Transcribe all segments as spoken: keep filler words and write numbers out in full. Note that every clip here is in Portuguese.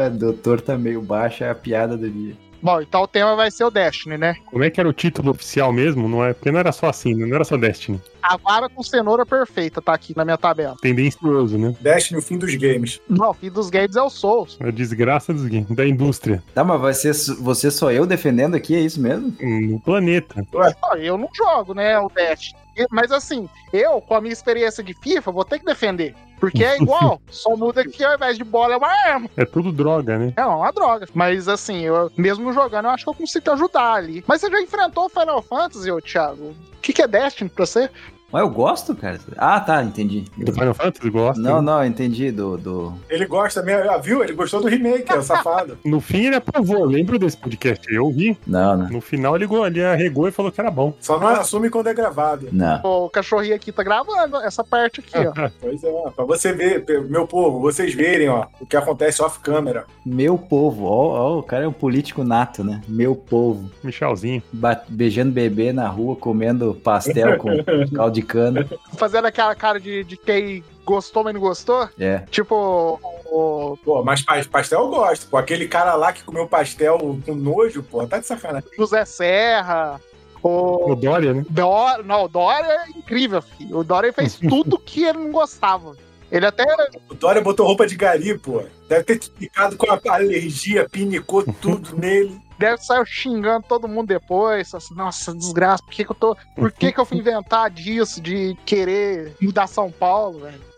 tema, doutor tá meio baixo, é a piada do dia. Bom, então o tema vai ser o Destiny, né? Como é que era o título oficial mesmo? Não é, porque não era só assim, não era só Destiny. A vara com cenoura perfeita tá aqui na minha tabela. Tendencioso, né? Destiny, o fim dos games. Não, o fim dos games é o Souls. A desgraça dos games, da indústria. Tá, mas vai ser você só eu defendendo aqui, é isso mesmo? No planeta. Ah, eu não jogo, né, o Destiny. Mas assim, eu, com a minha experiência de FIFA, vou ter que defender. Porque é igual, só muda que ao invés de bola é uma arma. É tudo droga, né? É uma droga. Mas assim, eu mesmo jogando, eu acho que eu consigo te ajudar ali. Mas você já enfrentou o Final Fantasy, ô Thiago? O que, que é Destiny pra você? Mas eu gosto, cara. Ah, tá, entendi. Do Final Fantasy, gosta. Não, né? não, entendi do... do... Ele gosta mesmo, ah, viu? Ele gostou do remake, é o safado. No fim ele aprovou, eu lembro desse podcast, eu ouvi. Não, não. No final ele, go- ele arregou e falou que era bom. Só não assume quando é gravado. Não. O cachorrinho aqui tá gravando essa parte aqui, ó. Pois é, pra você ver, meu povo, vocês verem, ó, o que acontece off-câmera. Meu povo, ó, ó, o cara é um político nato, né? Meu povo. Michelzinho. Ba- beijando bebê na rua, comendo pastel com caldo de cana. Fazendo aquela cara de, de quem gostou, mas não gostou. É. Tipo, o Pô, mas pa- pastel eu gosto. Pô, aquele cara lá que comeu pastel com nojo, pô, tá de sacanagem. José Serra, O o Dória, né? Dória. Não, o Dória é incrível, filho. O Dória fez tudo que ele não gostava. Ele até. O Dória botou roupa de gari, pô. Deve ter ficado com a alergia, pinicou tudo nele. Deve sair xingando todo mundo depois. Assim, nossa, desgraça, por que, que eu tô. Por que, que eu fui inventar disso, de querer mudar São Paulo, velho?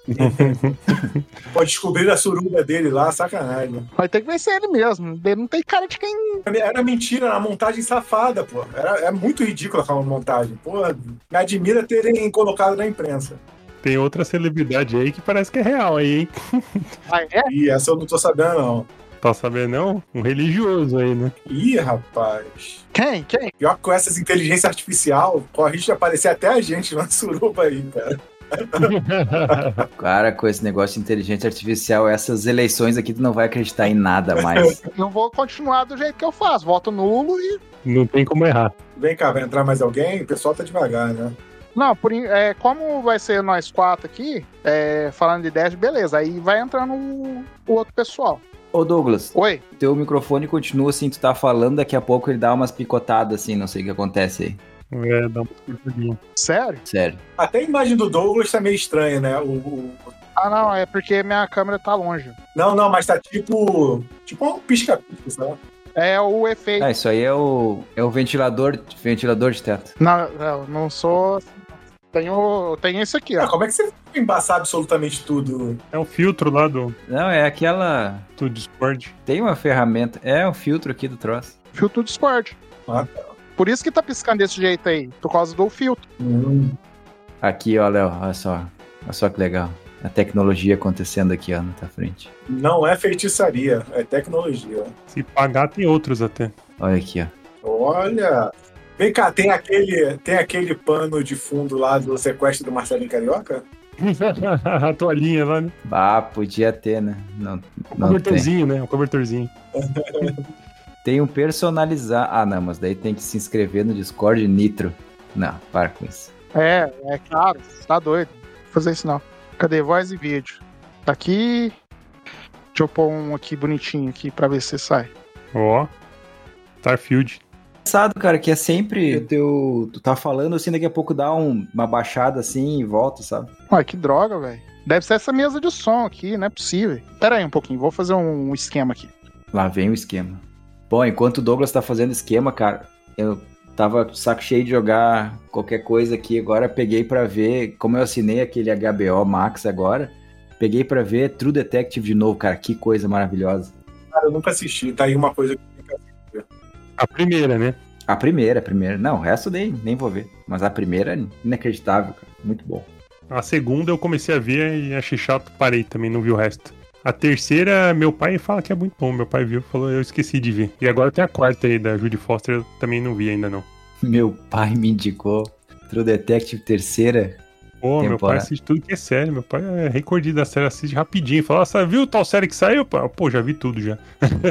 Pô, descobrir a suruba dele lá, sacanagem. Vai ter que vencer ele mesmo. Ele não tem cara de quem. Era mentira, era uma montagem safada, pô. Era, é muito ridícula aquela montagem. Pô, me admira terem colocado na imprensa. Tem outra celebridade aí que parece que é real aí, hein? Ah, é? E essa eu não tô sabendo, não. Tá sabendo não? Um religioso aí, né? Ih, rapaz. Quem? Quem? Pior que com essas inteligências artificial, corre risco de aparecer até a gente na suruba aí, cara. Cara, com esse negócio de inteligência artificial, essas eleições aqui tu não vai acreditar em nada mais. Não vou continuar do jeito que eu faço. Voto nulo e. Não tem como errar. Vem cá, vai entrar mais alguém? O pessoal tá devagar, né? Não, por, in- é, como vai ser nós quatro aqui, é, falando de Dash, beleza. Aí vai entrando o, o outro pessoal. Ô Douglas, Oi? teu microfone continua assim, tu tá falando, daqui a pouco ele dá umas picotadas assim, não sei o que acontece aí. É, dá uma curtidinha. Sério? Sério. Até a imagem do Douglas tá meio estranha, né? O, o- Ah, não, é porque minha câmera tá longe. Não, não, mas tá tipo. Tipo um pisca-pisca, sabe? É o efeito. Ah, isso aí é o, é o ventilador, ventilador de teto. Não, eu não sou. Tenho, tenho esse aqui, Ah, ó. como é que você embaçar absolutamente tudo? É o filtro lá do, Não, é aquela... do Discord. Tem uma ferramenta, é o filtro aqui do troço. Filtro Discord. Ah, Por isso que tá piscando desse jeito aí, por causa do filtro. Hum. Aqui, ó, Léo, olha só. Olha só que legal. A tecnologia acontecendo aqui, ó, na tua frente. Não é feitiçaria, é tecnologia. Se pagar, tem outros até. Olha aqui, ó. Olha. Vem cá, tem aquele, tem aquele pano de fundo lá do sequestro do Marcelinho Carioca? A toalhinha lá, né? Ah, podia ter, né? Não, O não tem. cobertorzinho, né? O cobertorzinho. Tem um personalizar. Ah, não, mas daí tem que se inscrever no Discord Nitro. Não, para com isso. É, é claro, você tá doido. Vou fazer isso não. Cadê voz e vídeo? Tá aqui. Deixa eu pôr um aqui bonitinho aqui pra ver se sai. Ó. Starfield. Engraçado, cara, que é sempre o teu. Tu tá falando assim, daqui a pouco dá um- uma baixada assim e volta, sabe? Ué, que droga, velho. Deve ser essa mesa de som aqui, não é possível. Pera aí um pouquinho, vou fazer um esquema aqui. Lá vem o esquema. Bom, enquanto o Douglas tá fazendo esquema, cara, eu tava saco cheio de jogar qualquer coisa aqui. Agora peguei pra ver, como eu assinei aquele H B O Max agora, peguei pra ver True Detective de novo, cara. Que coisa maravilhosa. Cara, eu nunca assisti, tá aí uma coisa que eu nunca assisti. A primeira, né? A primeira, a primeira. Não, o resto nem, nem vou ver. Mas a primeira é inacreditável, cara. Muito bom. A segunda eu comecei a ver e achei chato, parei também, não vi o resto. A terceira, meu pai fala que é muito bom. Meu pai viu, falou, eu esqueci de ver. E agora tem a quarta aí, da Judy Foster, eu também não vi ainda não. Meu pai me indicou True Detective terceira. Pô, meu pai Temporada. assiste tudo que é série. Meu pai é recordista da série, assiste rapidinho. Fala, ah, você viu tal série que saiu? Pô, já vi tudo já.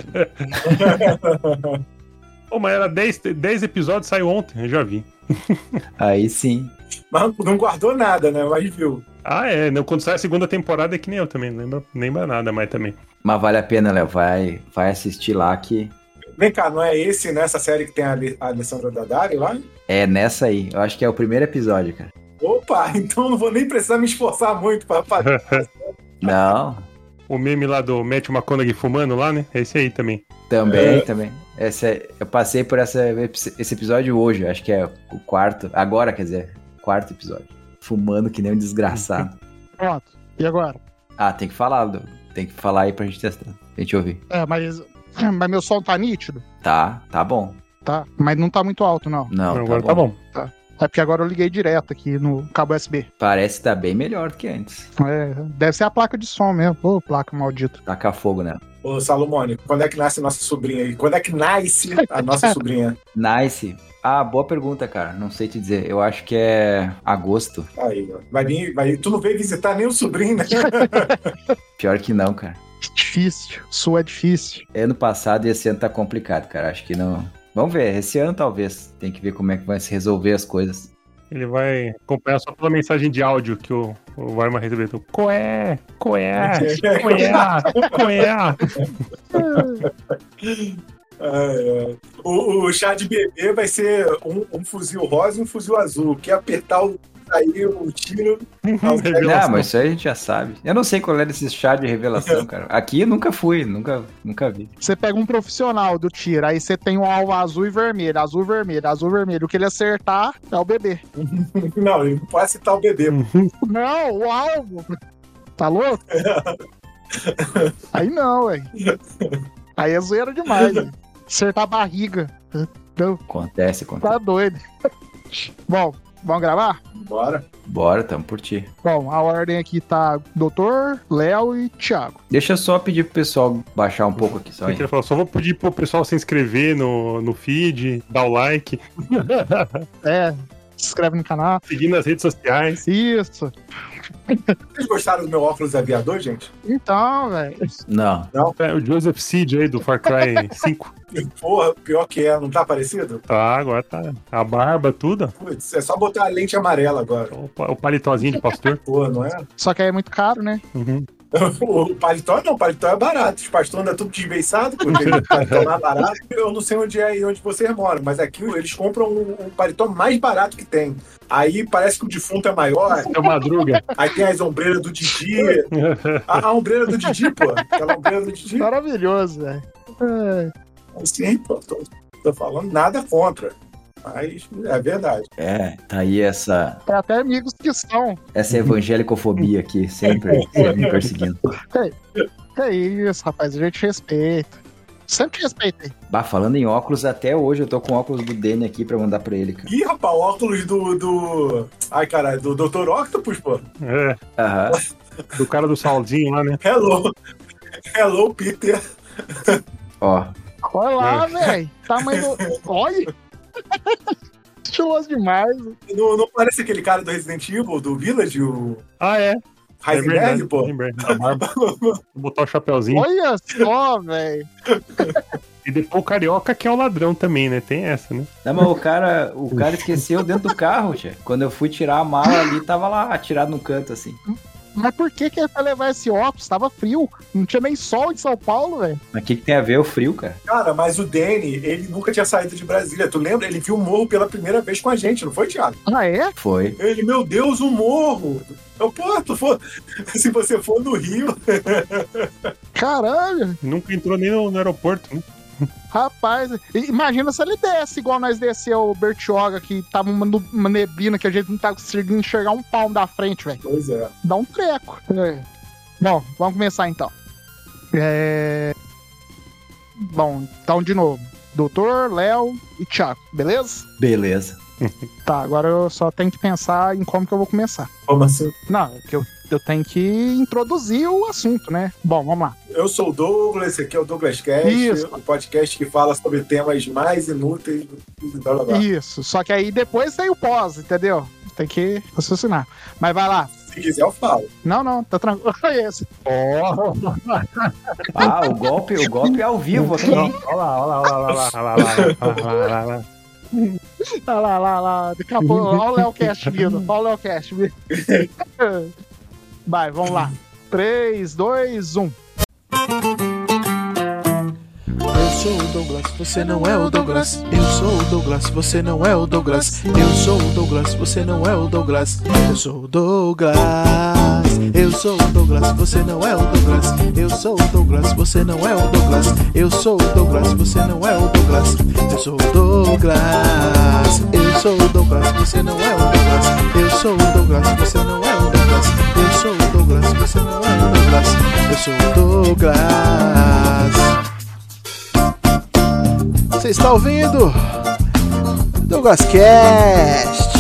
Pô, mas era dez episódios, saiu ontem, eu já vi. Aí sim. Mas não guardou nada, né? Mas viu. Ah, é. Não, quando sai a segunda temporada é que nem eu também. Não lembra, lembra nada mais também. Mas vale a pena, Léo. Vai, vai assistir lá que Vem cá, não é esse nessa série que tem a, Ale- a Alessandra Daddario lá? é nessa aí. Eu acho que é o primeiro episódio, cara. Opa, então não vou nem precisar me esforçar muito pra fazer. Não, O meme lá do Matthew McConaughey fumando lá, né? É esse aí também. também, É. também. Essa, é- eu passei por essa, esse episódio hoje. Acho que é o quarto. Agora, quer dizer, quarto episódio. Fumando que nem um desgraçado. Pronto. E agora? Ah, tem que falar, Du. Tem que falar aí pra gente testar. Pra gente ouvir. É, mas, mas meu som tá nítido? Tá, tá bom. Tá. Mas não tá muito alto, não. Não, Agora tá tá bom. bom. É porque agora eu liguei direto aqui no cabo U S B. Parece que tá bem melhor do que antes. É, deve ser a placa de som mesmo. Ô, placa maldita. Taca fogo, né? Ô, Salomone, quando é que nasce a nossa sobrinha aí? Quando é que nasce a nossa sobrinha? Nice. Ah, boa pergunta, cara. Não sei te dizer. Eu acho que é agosto. Aí, ó. Vai vir, vai... Tu não veio visitar nem o sobrinho, né? Pior que não, cara. Difícil. Sua é difícil. Ano passado e esse ano tá complicado, cara. Acho que não. Vamos ver. Esse ano talvez. Tem que ver como é que vai se resolver as coisas. Ele vai acompanhar só pela mensagem de áudio que o, o Varma recebeu. Coé, coé, coé, coé. Ai, ai. O, o chá de bebê vai ser um, um fuzil rosa e um fuzil azul. Quer apertar o sair o tiro. Não, mas isso aí a gente já sabe. Eu não sei qual é desse chá de revelação, cara. Aqui eu nunca fui, nunca, nunca vi. Você pega um profissional do tiro, aí você tem um alvo azul e vermelho, azul e vermelho, azul e vermelho. O que ele acertar é o bebê. Não, ele não pode acertar o bebê. Não, o alvo. Tá louco? Aí não, velho. Aí é zoeira demais, velho. Acertar a barriga. Não, Acontece, acontece. tá doido. Bom, vamos gravar? Bora. Bora, tamo por ti. Bom, a ordem aqui tá Doutor, Léo e Thiago. Deixa eu só pedir pro pessoal baixar um pouco aqui só. Eu Hein? queria falar, só vou pedir pro pessoal se inscrever no, no feed, dar o like, É, se inscreve no canal. seguir nas redes sociais. Isso. Vocês gostaram do meu óculos aviador, gente? Então, velho. Não. É, o Joseph Seed aí do Far Cry cinco. Porra, pior que é, não tá parecido? Tá, agora tá. A barba, tudo. Putz, é só botar a lente amarela agora. O, pa- o palitózinho de pastor. Porra, não é? Só que aí é muito caro, né? Uhum. O paletó não, o paletó é barato. Os pastores andam tudo desbeiçado, porque o paletó é mais barato. Eu não sei onde é aí onde vocês moram, mas aqui eles compram o o paletó mais barato que tem. Aí parece que o defunto é maior, É o Madruga. aí tem as ombreiras do Didi. A, a ombreira do Didi, pô. Aquela ombreira do Didi. Maravilhoso, velho. É. Sim, pô, tô, tô falando nada contra. Mas é verdade. É, tá aí essa, Tem até amigos que são. essa evangelicofobia aqui, sempre, sempre me perseguindo. É isso, rapaz. A gente respeita. Sempre respeitei. Bah, falando em óculos, até hoje eu tô com o óculos do Danny aqui pra mandar pra ele, cara. Ih, rapaz, o óculos do. do... Ai, caralho, do doutor Octopus, pô. É, Aham. do cara do salzinho lá, né? Hello. Hello, Peter. Ó, Olha lá, velho. Tamanho do. Olha! Estiloso demais. Não, não parece aquele cara do Resident Evil, do Village, o Ah, é. É Heisenberg, verdade, pô? lembrei. A barba. Vou botar o chapeuzinho. Olha só, velho. E depois o carioca que é o ladrão também, né? Tem essa, né? não, mas o cara, o cara esqueceu dentro do carro, tia. Quando eu fui tirar a mala ali, tava lá, atirado no canto, assim. Mas por que que é pra levar esse óculos? Tava frio. Não tinha nem sol em São Paulo, velho. Mas o que, que tem a ver o frio, cara? Cara, mas o Danny, ele nunca tinha saído de Brasília. Tu lembra? Ele viu o morro pela primeira vez com a gente, não foi, Thiago? Ah, é? Foi. Ele, meu Deus, o morro! Eu, pô, tu for... se você for no Rio... Caralho. Nunca entrou nem no, no aeroporto, né? Rapaz, imagina se ele desce igual nós desceu o Bertioga, que tava uma, nu- uma neblina que a gente não tá conseguindo enxergar um palmo da frente, velho. Pois é. Dá um treco. É. Bom, vamos começar então. É... Bom, então de novo. Doutor, Léo e Thiago, beleza? Beleza. Tá, agora eu só tenho que pensar em como que eu vou começar. Como assim? Não, é que eu, eu tenho que introduzir o assunto, né? Bom, vamos lá. Eu sou o Douglas, esse aqui é o Douglas Cast, Isso. o podcast que fala sobre temas mais inúteis e blá blá blá. Isso, só que aí depois tem o pós, entendeu? Tem que raciocinar. Mas vai lá. Se quiser, eu falo. Não, não, tá tranquilo. Olha esse. Ah, o golpe, o golpe é ao vivo aqui, hein? Olha lá, olha lá, olha lá, olha lá, olha lá, olha lá, olha lá. Olha lá, lá, lá. Daqui a pouco, olha o Léo Cast vindo. Olha o Léo Cast vindo. Vai, vamos lá. três, dois, um. Eu sou o Douglas, você não é o Douglas. Eu sou o Douglas, você não é o Douglas. Eu sou o Douglas, você não é o Douglas. Eu sou o Douglas. Eu sou o Douglas, você não é o Douglas. Eu sou o Douglas, você não é o Douglas. Eu sou o Douglas, você não é o Douglas. Eu sou o Douglas. Eu sou o Douglas, você não é o Douglas. Eu sou o Douglas, você não é o Douglas. Eu sou o Douglas, você não é o Douglas. Eu sou o Douglas. Você está ouvindo Douglas Cast.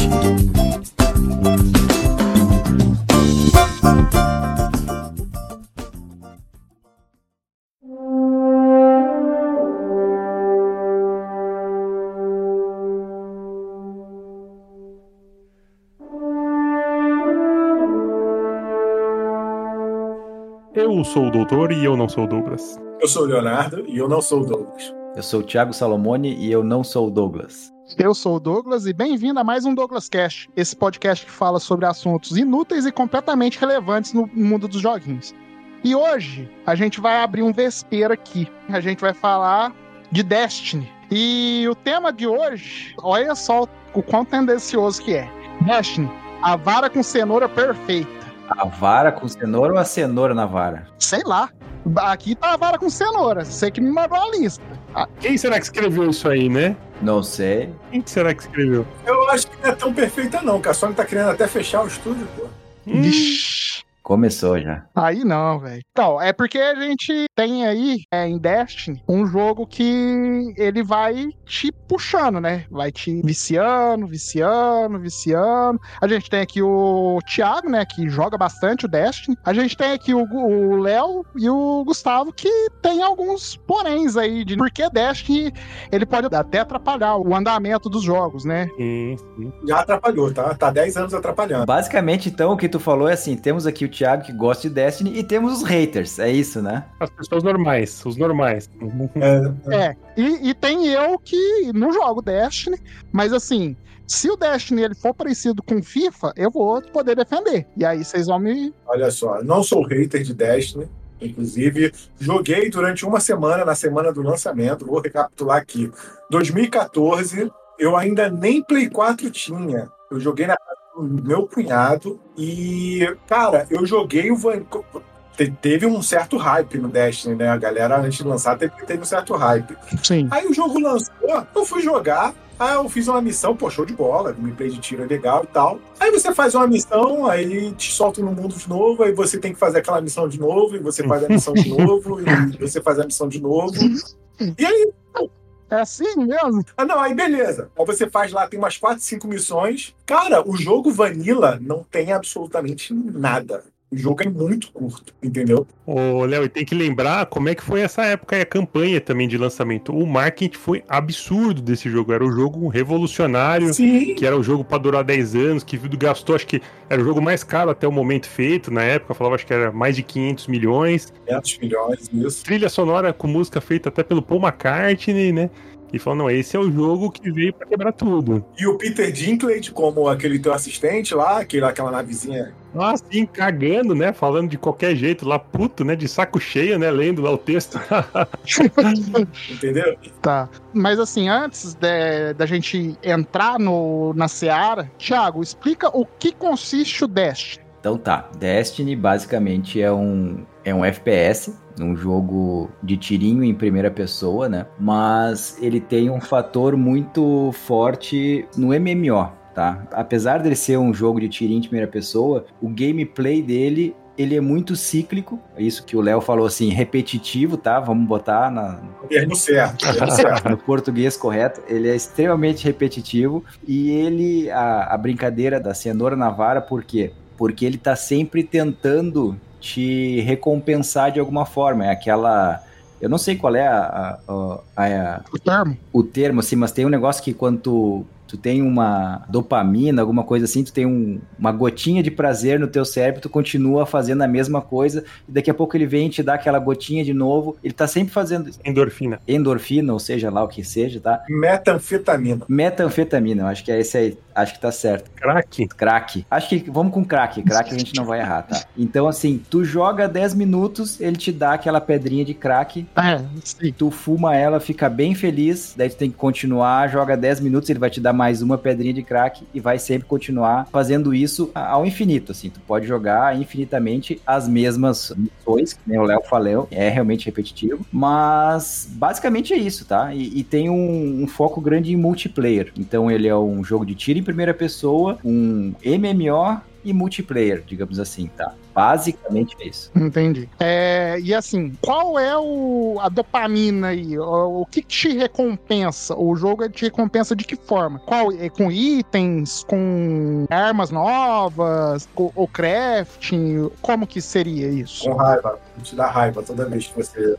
Eu sou o doutor e eu não sou o Douglas. Eu sou o Leonardo e eu não sou o Douglas. Eu sou o Thiago Salomone e eu não sou o Douglas. Eu sou o Douglas e bem-vindo a mais um Douglas Cast, esse podcast que fala sobre assuntos inúteis e completamente relevantes no mundo dos joguinhos. E hoje a gente vai abrir um vespeiro aqui. A gente vai falar de Destiny. E o tema de hoje, olha só o quão tendencioso que é. Destiny, a vara com cenoura perfeita. A vara com cenoura ou a cenoura na vara? Sei lá. Aqui tá a vara com cenoura. Você que me mandou a lista. Quem será que escreveu isso aí, né? Não sei. Quem será que escreveu? Eu acho que não é tão perfeita não, que a Sony tá querendo até fechar o estúdio, pô. Hum. Vixe. Começou já. Aí não, velho. Então, é porque a gente tem aí, é, em Destiny, um jogo que ele vai te puxando, né? Vai te viciando, viciando, viciando. A gente tem aqui o Thiago, né? Que joga bastante o Destiny. A gente tem aqui o Léo e o Gustavo, que tem alguns poréns aí de porque Destiny ele pode até atrapalhar o andamento dos jogos, né? Sim, sim. Já atrapalhou, tá? Tá dez anos atrapalhando. Basicamente, então, o que tu falou é assim, temos aqui o Thiago que gosta de Destiny e temos os haters, é isso, né? As pessoas normais, os normais. É, É, e, e tem eu que não jogo Destiny, mas assim, se o Destiny ele for parecido com FIFA, eu vou poder defender. E aí vocês vão me... olha só, não sou hater de Destiny. Inclusive, joguei durante uma semana, na semana do lançamento, vou recapitular aqui. dois mil e quatorze, eu ainda nem Play quatro tinha. Eu joguei na casa do meu cunhado e, cara, eu joguei o Van... Teve um certo hype no Destiny, né? A galera, antes de lançar, teve, teve um certo hype. Sim. Aí o jogo lançou, eu fui jogar, aí eu fiz uma missão, pô, show de bola, gameplay de tiro é legal e tal. Aí você faz uma missão, aí te solta no mundo de novo, aí você tem que fazer aquela missão de novo, e você faz a missão de novo, e você faz a missão de novo. E aí... É assim mesmo? Ah, não, aí beleza. Aí você faz lá, tem umas quatro, cinco missões. Cara, o jogo Vanilla não tem absolutamente nada. O jogo é muito curto, entendeu? Ô, Léo, e tem que lembrar como é que foi essa época e a campanha também de lançamento. O marketing foi absurdo desse jogo. Era um jogo revolucionário, Sim. que era um jogo pra durar dez anos, que gastou, acho que era o jogo mais caro até o momento feito. Na época, falava, acho que era mais de quinhentos milhões. quinhentos milhões, isso. Trilha sonora com música feita até pelo Paul McCartney, né? E falou, não, esse é o jogo que veio pra quebrar tudo. E o Peter Dinklage, como aquele teu assistente lá, aquele, aquela navezinha. Ah, sim, cagando, né? Falando de qualquer jeito lá, puto, né? De saco cheio, né? Lendo lá o texto. Entendeu? Tá. Mas assim, antes de- da gente entrar no, na seara, Thiago, explica o que consiste o Destiny. Então tá, Destiny basicamente é um, é um F P S, um jogo de tirinho em primeira pessoa, né? Mas ele tem um fator muito forte no M M O, tá? Apesar dele ser um jogo de tirinho em primeira pessoa, o gameplay dele, ele é muito cíclico, isso que o Léo falou assim, repetitivo, tá? Vamos botar na, Termo certo, termo certo. no português correto, ele é extremamente repetitivo e ele, a, a brincadeira da cenoura na vara, por quê? Porque ele tá sempre tentando te recompensar de alguma forma, é aquela... Eu não sei qual é a, a, a, a, O termo? o termo, assim, mas tem um negócio que quando tu, tu tem uma dopamina, alguma coisa assim, tu tem um, uma gotinha de prazer no teu cérebro, tu continua fazendo a mesma coisa, e daqui a pouco ele vem te dar aquela gotinha de novo, ele tá sempre fazendo isso. Endorfina. Endorfina, ou seja lá o que seja, tá? Metanfetamina. Metanfetamina, eu acho que é esse aí, acho que tá certo. Crack? Crack. Acho que vamos com crack, crack a gente não vai errar, tá? Então assim, tu joga dez minutos, ele te dá aquela pedrinha de crack, É, sim. tu fuma ela, fica bem feliz, daí tu tem que continuar, joga dez minutos, ele vai te dar mais uma pedrinha de crack e vai sempre continuar fazendo isso ao infinito, assim, tu pode jogar infinitamente as mesmas missões, que nem o Léo falou, é realmente repetitivo, mas basicamente é isso, tá? E, e tem um, um foco grande em multiplayer, então ele é um jogo de tiro em primeira pessoa, um M M O e multiplayer, digamos assim, tá? Basicamente é isso. Entendi. É, e assim, qual é o, a dopamina aí? O, o que, que te recompensa? O jogo te recompensa de que forma? Qual, é com itens, com armas novas, ou, ou crafting? Como que seria isso? Com raiva. Te dá raiva toda vez que você...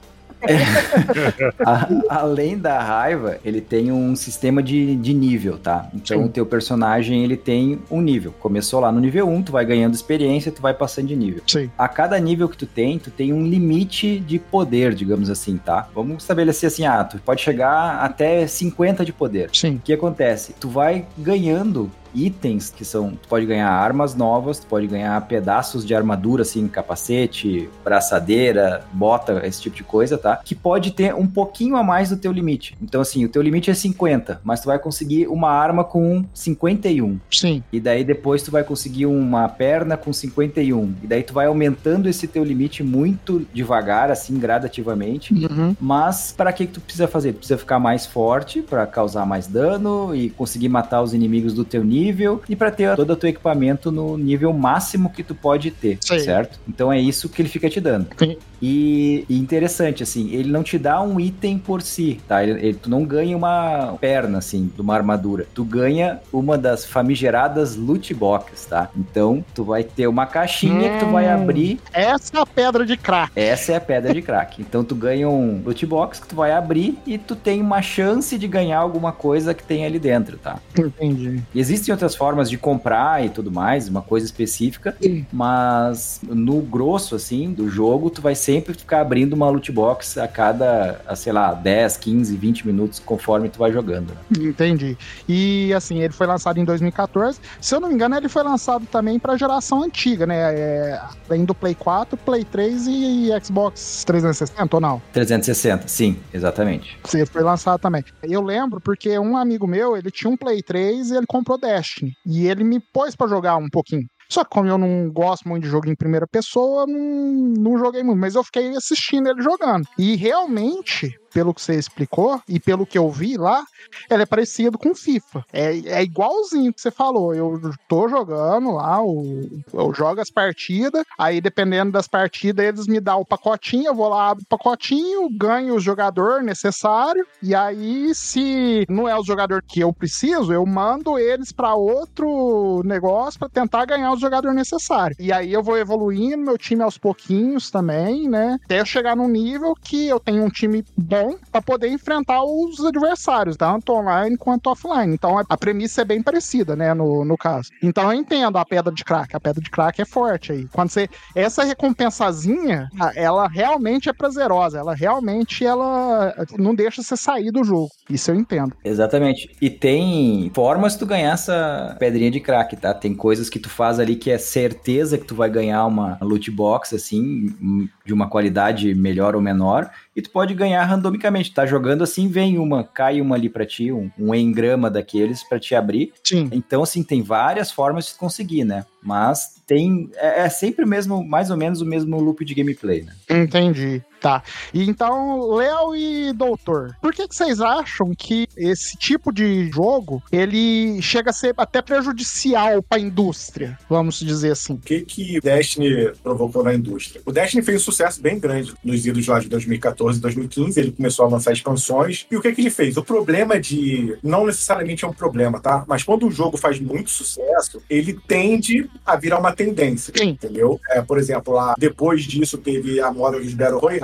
A, além da raiva, ele tem um sistema de, de nível, tá? Então Sim. o teu personagem, ele tem um nível. Começou lá no nível um, tu vai ganhando experiência, tu vai passando de nível. Sim. A cada nível que tu tem, tu tem um limite de poder, digamos assim, tá? Vamos estabelecer assim, ah, tu pode chegar até cinquenta de poder. Sim. O que acontece? Tu vai ganhando itens que são, tu pode ganhar armas novas, tu pode ganhar pedaços de armadura, assim, capacete, braçadeira, bota, esse tipo de coisa, tá? Que pode ter um pouquinho a mais do teu limite. Então, assim, o teu limite é cinquenta, mas tu vai conseguir uma arma com cinquenta e um. Sim. E daí depois tu vai conseguir uma perna com cinquenta e um. E daí tu vai aumentando esse teu limite muito devagar, assim, gradativamente. Uhum. Mas para que que tu precisa fazer? Tu precisa ficar mais forte para causar mais dano e conseguir matar os inimigos do teu nível e para ter todo o teu equipamento no nível máximo que tu pode ter, Sim. certo? Então é isso que ele fica te dando. Sim. E, e interessante, assim, ele não te dá um item por si, tá? Ele, ele, tu não ganha uma perna, assim, de uma armadura. Tu ganha uma das famigeradas loot boxes, tá? Então, tu vai ter uma caixinha hum, que tu vai abrir. Essa é a pedra de crack. Essa é a pedra de crack. Então, tu ganha um loot box que tu vai abrir e tu tem uma chance de ganhar alguma coisa que tem ali dentro, tá? Entendi. E existem outras formas de comprar e tudo mais, uma coisa específica, Sim. mas no grosso, assim, do jogo, tu vai sempre ficar abrindo uma loot box a cada, a, sei lá, dez, quinze, vinte minutos, conforme tu vai jogando. Né? Entendi. E, assim, ele foi lançado em dois mil e catorze. Se eu não me engano, ele foi lançado também pra geração antiga, né? É, além do Play quatro, Play três e Xbox trezentos e sessenta, ou não? trezentos e sessenta, sim, exatamente. Sim, foi lançado também. Eu lembro porque um amigo meu, ele tinha um Play três e ele comprou Destiny. E ele me pôs pra jogar um pouquinho. Só que como eu não gosto muito de jogo em primeira pessoa, não, não joguei muito. Mas eu fiquei assistindo ele jogando. E realmente, pelo que você explicou e pelo que eu vi lá, ele é parecido com FIFA. É, é igualzinho que você falou. Eu tô jogando lá, eu, eu jogo as partidas, aí dependendo das partidas, eles me dão o pacotinho, eu vou lá, abro o pacotinho, ganho o jogador necessário, e aí se não é o jogador que eu preciso, eu mando eles pra outro negócio pra tentar ganhar o jogador necessário. E aí eu vou evoluindo meu time aos pouquinhos também, né? Até eu chegar num nível que eu tenho um time bom pra poder enfrentar os adversários, tanto online quanto offline. Então a premissa é bem parecida, né, no, no caso. Então eu entendo a pedra de crack. A pedra de crack é forte aí. Quando você... Essa recompensazinha, ela realmente é prazerosa. Ela realmente, ela não deixa você sair do jogo. Isso eu entendo. Exatamente. E tem formas de tu ganhar essa pedrinha de crack, tá? Tem coisas que tu faz ali que é certeza que tu vai ganhar uma loot box, assim, de uma qualidade melhor ou menor, e tu pode ganhar randomicamente. Tá jogando assim, vem uma, cai uma ali pra ti, um, um engrama daqueles pra te abrir. Sim. Então, assim, tem várias formas de conseguir, né? Mas tem, é, é sempre mesmo, mais ou menos o mesmo loop de gameplay, né? Entendi. Tá. E então, Léo e Doutor, por que que vocês acham que esse tipo de jogo, ele chega a ser até prejudicial pra indústria, vamos dizer assim? O que que Destiny provocou na indústria? O Destiny fez um sucesso bem grande nos idos lá de dois mil e catorze, dois mil e quinze, ele começou a lançar expansões, e o que que ele fez? O problema de... não necessariamente é um problema, tá? Mas quando o jogo faz muito sucesso, ele tende a virar uma tendência, Sim. entendeu? É, por exemplo, lá, depois disso teve a moda dos Battle Royale,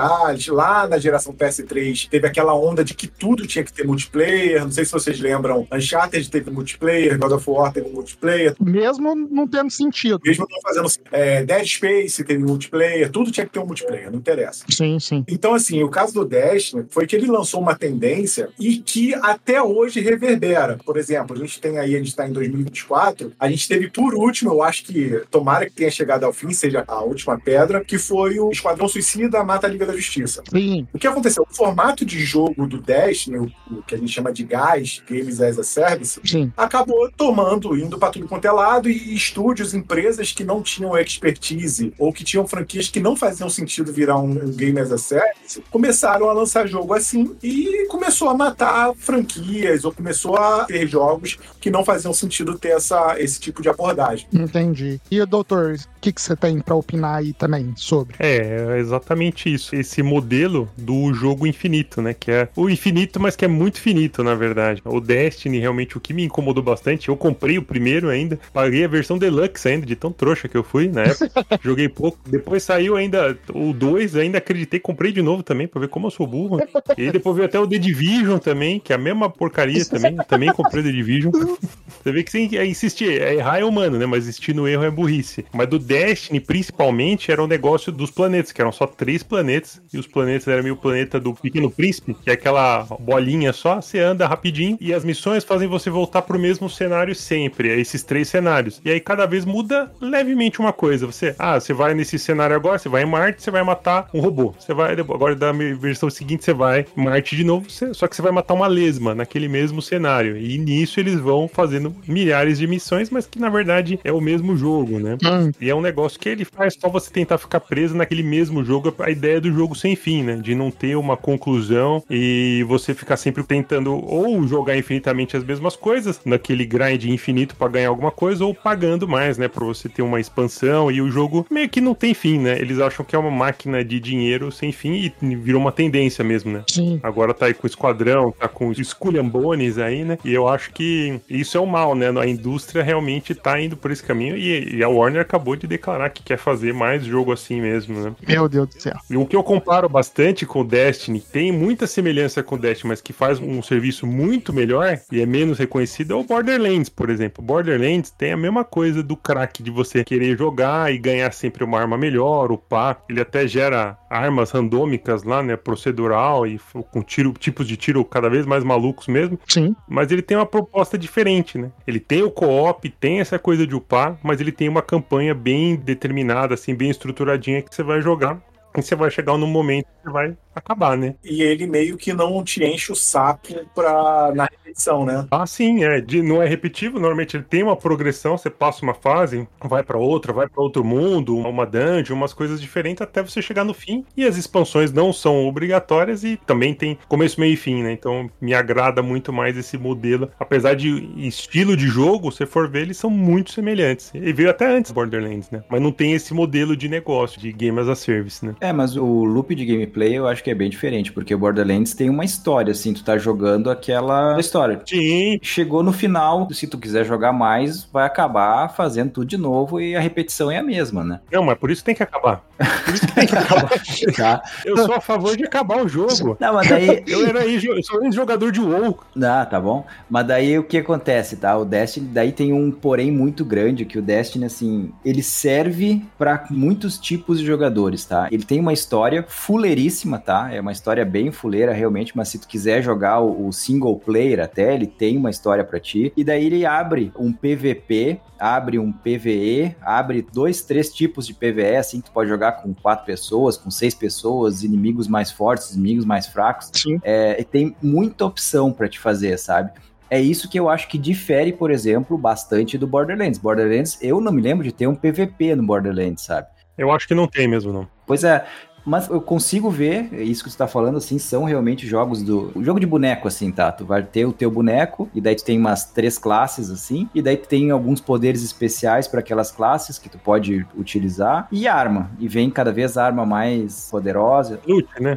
jogar. Lá na geração P S três teve aquela onda de que tudo tinha que ter multiplayer. Não sei se vocês lembram, Uncharted teve multiplayer, God of War teve multiplayer. Mesmo não tendo sentido. Mesmo não fazendo... É, Dead Space teve multiplayer, tudo tinha que ter um multiplayer, não interessa. Sim, sim. Então, assim, o caso do Destiny foi que ele lançou uma tendência e que até hoje reverbera. Por exemplo, a gente tem aí, a gente tá em dois mil e vinte e quatro, a gente teve por último, eu acho que tomara que tenha chegado ao fim, seja a última pedra, que foi o Esquadrão Suicida Mata a Liga da Justiça. Sim. O que aconteceu? O formato de jogo do Destiny, o, o que a gente chama de G A S, Games as a Service, Sim. acabou tomando, indo para tudo quanto é lado, e estúdios, empresas que não tinham expertise ou que tinham franquias que não faziam sentido virar um, um Game as a Service, começaram a lançar jogo assim e começou a matar franquias ou começou a ter jogos que não faziam sentido ter essa, esse tipo de abordagem. Entendi. E, doutor, o que, que você tem para opinar aí também sobre? É, é exatamente isso. Esse modelo do jogo infinito, né? Que é o infinito, mas que é muito finito, na verdade. O Destiny, realmente, o que me incomodou bastante, eu comprei o primeiro ainda, paguei a versão Deluxe ainda, de tão trouxa que eu fui na época. Joguei pouco. Depois saiu ainda o dois, ainda acreditei, comprei de novo também, pra ver como eu sou burro. E aí depois veio até o The Division também, que é a mesma porcaria também. Também comprei o The Division. Você vê que sem insistir, é errar é humano, né? Mas insistir no erro é burrice. Mas do Destiny, principalmente, era um negócio dos planetas, que eram só três planetas, e os planetas eram meio planeta do Pequeno Príncipe, que é aquela bolinha só, você anda rapidinho, e as missões fazem você voltar pro mesmo cenário sempre, é esses três cenários. E aí cada vez muda levemente uma coisa. Você, ah, você vai nesse cenário agora, você vai em Marte, você vai matar um robô. Você vai, agora da versão seguinte, você vai em Marte de novo, você, só que você vai matar uma lesma naquele mesmo cenário. E nisso eles vão fazendo milhares de missões, mas que na verdade é o mesmo jogo, né? Hum. E é um negócio que ele faz só você tentar ficar preso naquele mesmo jogo, a ideia do jogo sem fim, né? De não ter uma conclusão e você ficar sempre tentando ou jogar infinitamente as mesmas coisas, naquele grind infinito pra ganhar alguma coisa, ou pagando mais, né? Pra você ter uma expansão, e o jogo meio que não tem fim, né? Eles acham que é uma máquina de dinheiro sem fim e virou uma tendência mesmo, né? Sim. Agora tá aí com o Esquadrão, tá com os esculhambones aí, né? E eu acho que isso é o mal, né? A indústria realmente tá indo por esse caminho e, e a Warner acabou de declarar que quer fazer mais jogo assim mesmo, né? Meu Deus do céu. E o que eu comparo bastante com o Destiny, tem muita semelhança com o Destiny, mas que faz um serviço muito melhor e é menos reconhecido, é o Borderlands, por exemplo. O Borderlands tem a mesma coisa do crack, de você querer jogar e ganhar sempre uma arma melhor, upar. Ele até gera armas randômicas lá, né? Procedural e com tiro, tipos de tiro cada vez mais malucos mesmo. Sim. Mas ele tem uma proposta diferente, né? Ele tem o co-op, tem essa coisa de upar, mas ele tem uma campanha bem determinada, assim, bem estruturadinha que você vai jogar. E você vai chegar num momento que você vai acabar, né? E ele meio que não te enche o saco pra, na repetição, né? Ah, sim, é. De, não é repetitivo, normalmente ele tem uma progressão, você passa uma fase, vai pra outra, vai pra outro mundo, uma dungeon, umas coisas diferentes até você chegar no fim. E as expansões não são obrigatórias e também tem começo, meio e fim, né? Então me agrada muito mais esse modelo. Apesar de estilo de jogo, se for ver, eles são muito semelhantes. E veio até antes Borderlands, né? Mas não tem esse modelo de negócio, de Game as a Service, né? É, mas o loop de gameplay eu acho que é bem diferente, porque o Borderlands tem uma história, assim, tu tá jogando aquela história. Sim. Chegou no final, se tu quiser jogar mais, vai acabar fazendo tudo de novo e a repetição é a mesma, né? Não, mas por isso tem que acabar. Por isso que tem que acabar. Tá. Eu sou a favor de acabar o jogo. Não, mas daí... Eu era eu sou um jogador de WoW. Ah, tá bom. Mas daí o que acontece, tá? O Destiny, daí tem um porém muito grande, que o Destiny, assim, ele serve pra muitos tipos de jogadores, tá? Ele tem uma história fuleiríssima, tá? É uma história bem fuleira, realmente, mas se tu quiser jogar o, o single player até, ele tem uma história pra ti. E daí ele abre um P V P, abre um P V E, abre dois, três tipos de P V E, assim, que tu pode jogar com quatro pessoas, com seis pessoas, inimigos mais fortes, inimigos mais fracos. Sim. É, e tem muita opção pra te fazer, sabe? É isso que eu acho que difere, por exemplo, bastante do Borderlands. Borderlands, eu não me lembro de ter um P V P no Borderlands, sabe? Eu acho que não tem mesmo, não. Pois é, mas eu consigo ver, isso que você tá falando, assim, são realmente jogos do... O jogo de boneco, assim, tá? Tu vai ter o teu boneco, e daí tu tem umas três classes, assim, e daí tu tem alguns poderes especiais para aquelas classes que tu pode utilizar, e arma. E vem cada vez a arma mais poderosa. Loot, né?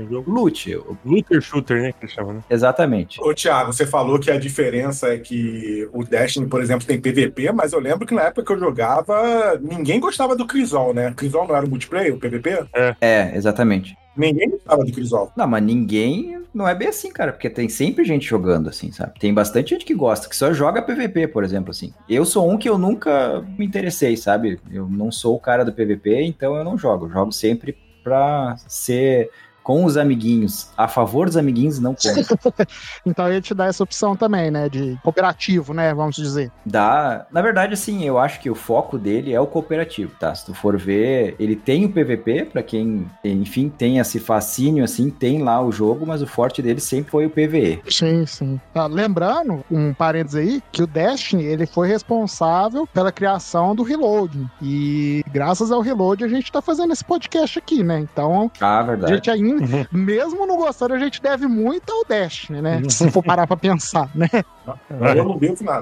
Loot. Looter shooter, né? Que eles chamam, né? Exatamente. Ô, Thiago, você falou que a diferença é que o Destiny, por exemplo, tem P V P, mas eu lembro que na época que eu jogava, ninguém gostava do Crisol, né? Crisol não era o multiplayer, o P V P? É. É, exatamente. Ninguém gostava do Crisol. Não, mas ninguém... Não é bem assim, cara, porque tem sempre gente jogando, assim, sabe? Tem bastante gente que gosta, que só joga P V P, por exemplo, assim. Eu sou um que eu nunca me interessei, sabe? Eu não sou o cara do P V P, então eu não jogo. Eu jogo sempre pra ser... com os amiguinhos, a favor dos amiguinhos, não contra. Então ele te dá essa opção também, né, de cooperativo, né, vamos dizer. Dá, na verdade, assim, eu acho que o foco dele é o cooperativo, tá? Se tu for ver, ele tem o P V P, pra quem, enfim, tem esse fascínio, assim, tem lá o jogo, mas o forte dele sempre foi o P V E. Sim, sim. Ah, lembrando, um parênteses aí, que o Destiny, ele foi responsável pela criação do Reload, e graças ao Reload a gente tá fazendo esse podcast aqui, né, então... Ah, verdade. A gente ainda, Uhum. mesmo não gostando, a gente deve muito ao Destiny, né? Uhum. Se for parar pra pensar, né? Eu não devo nada.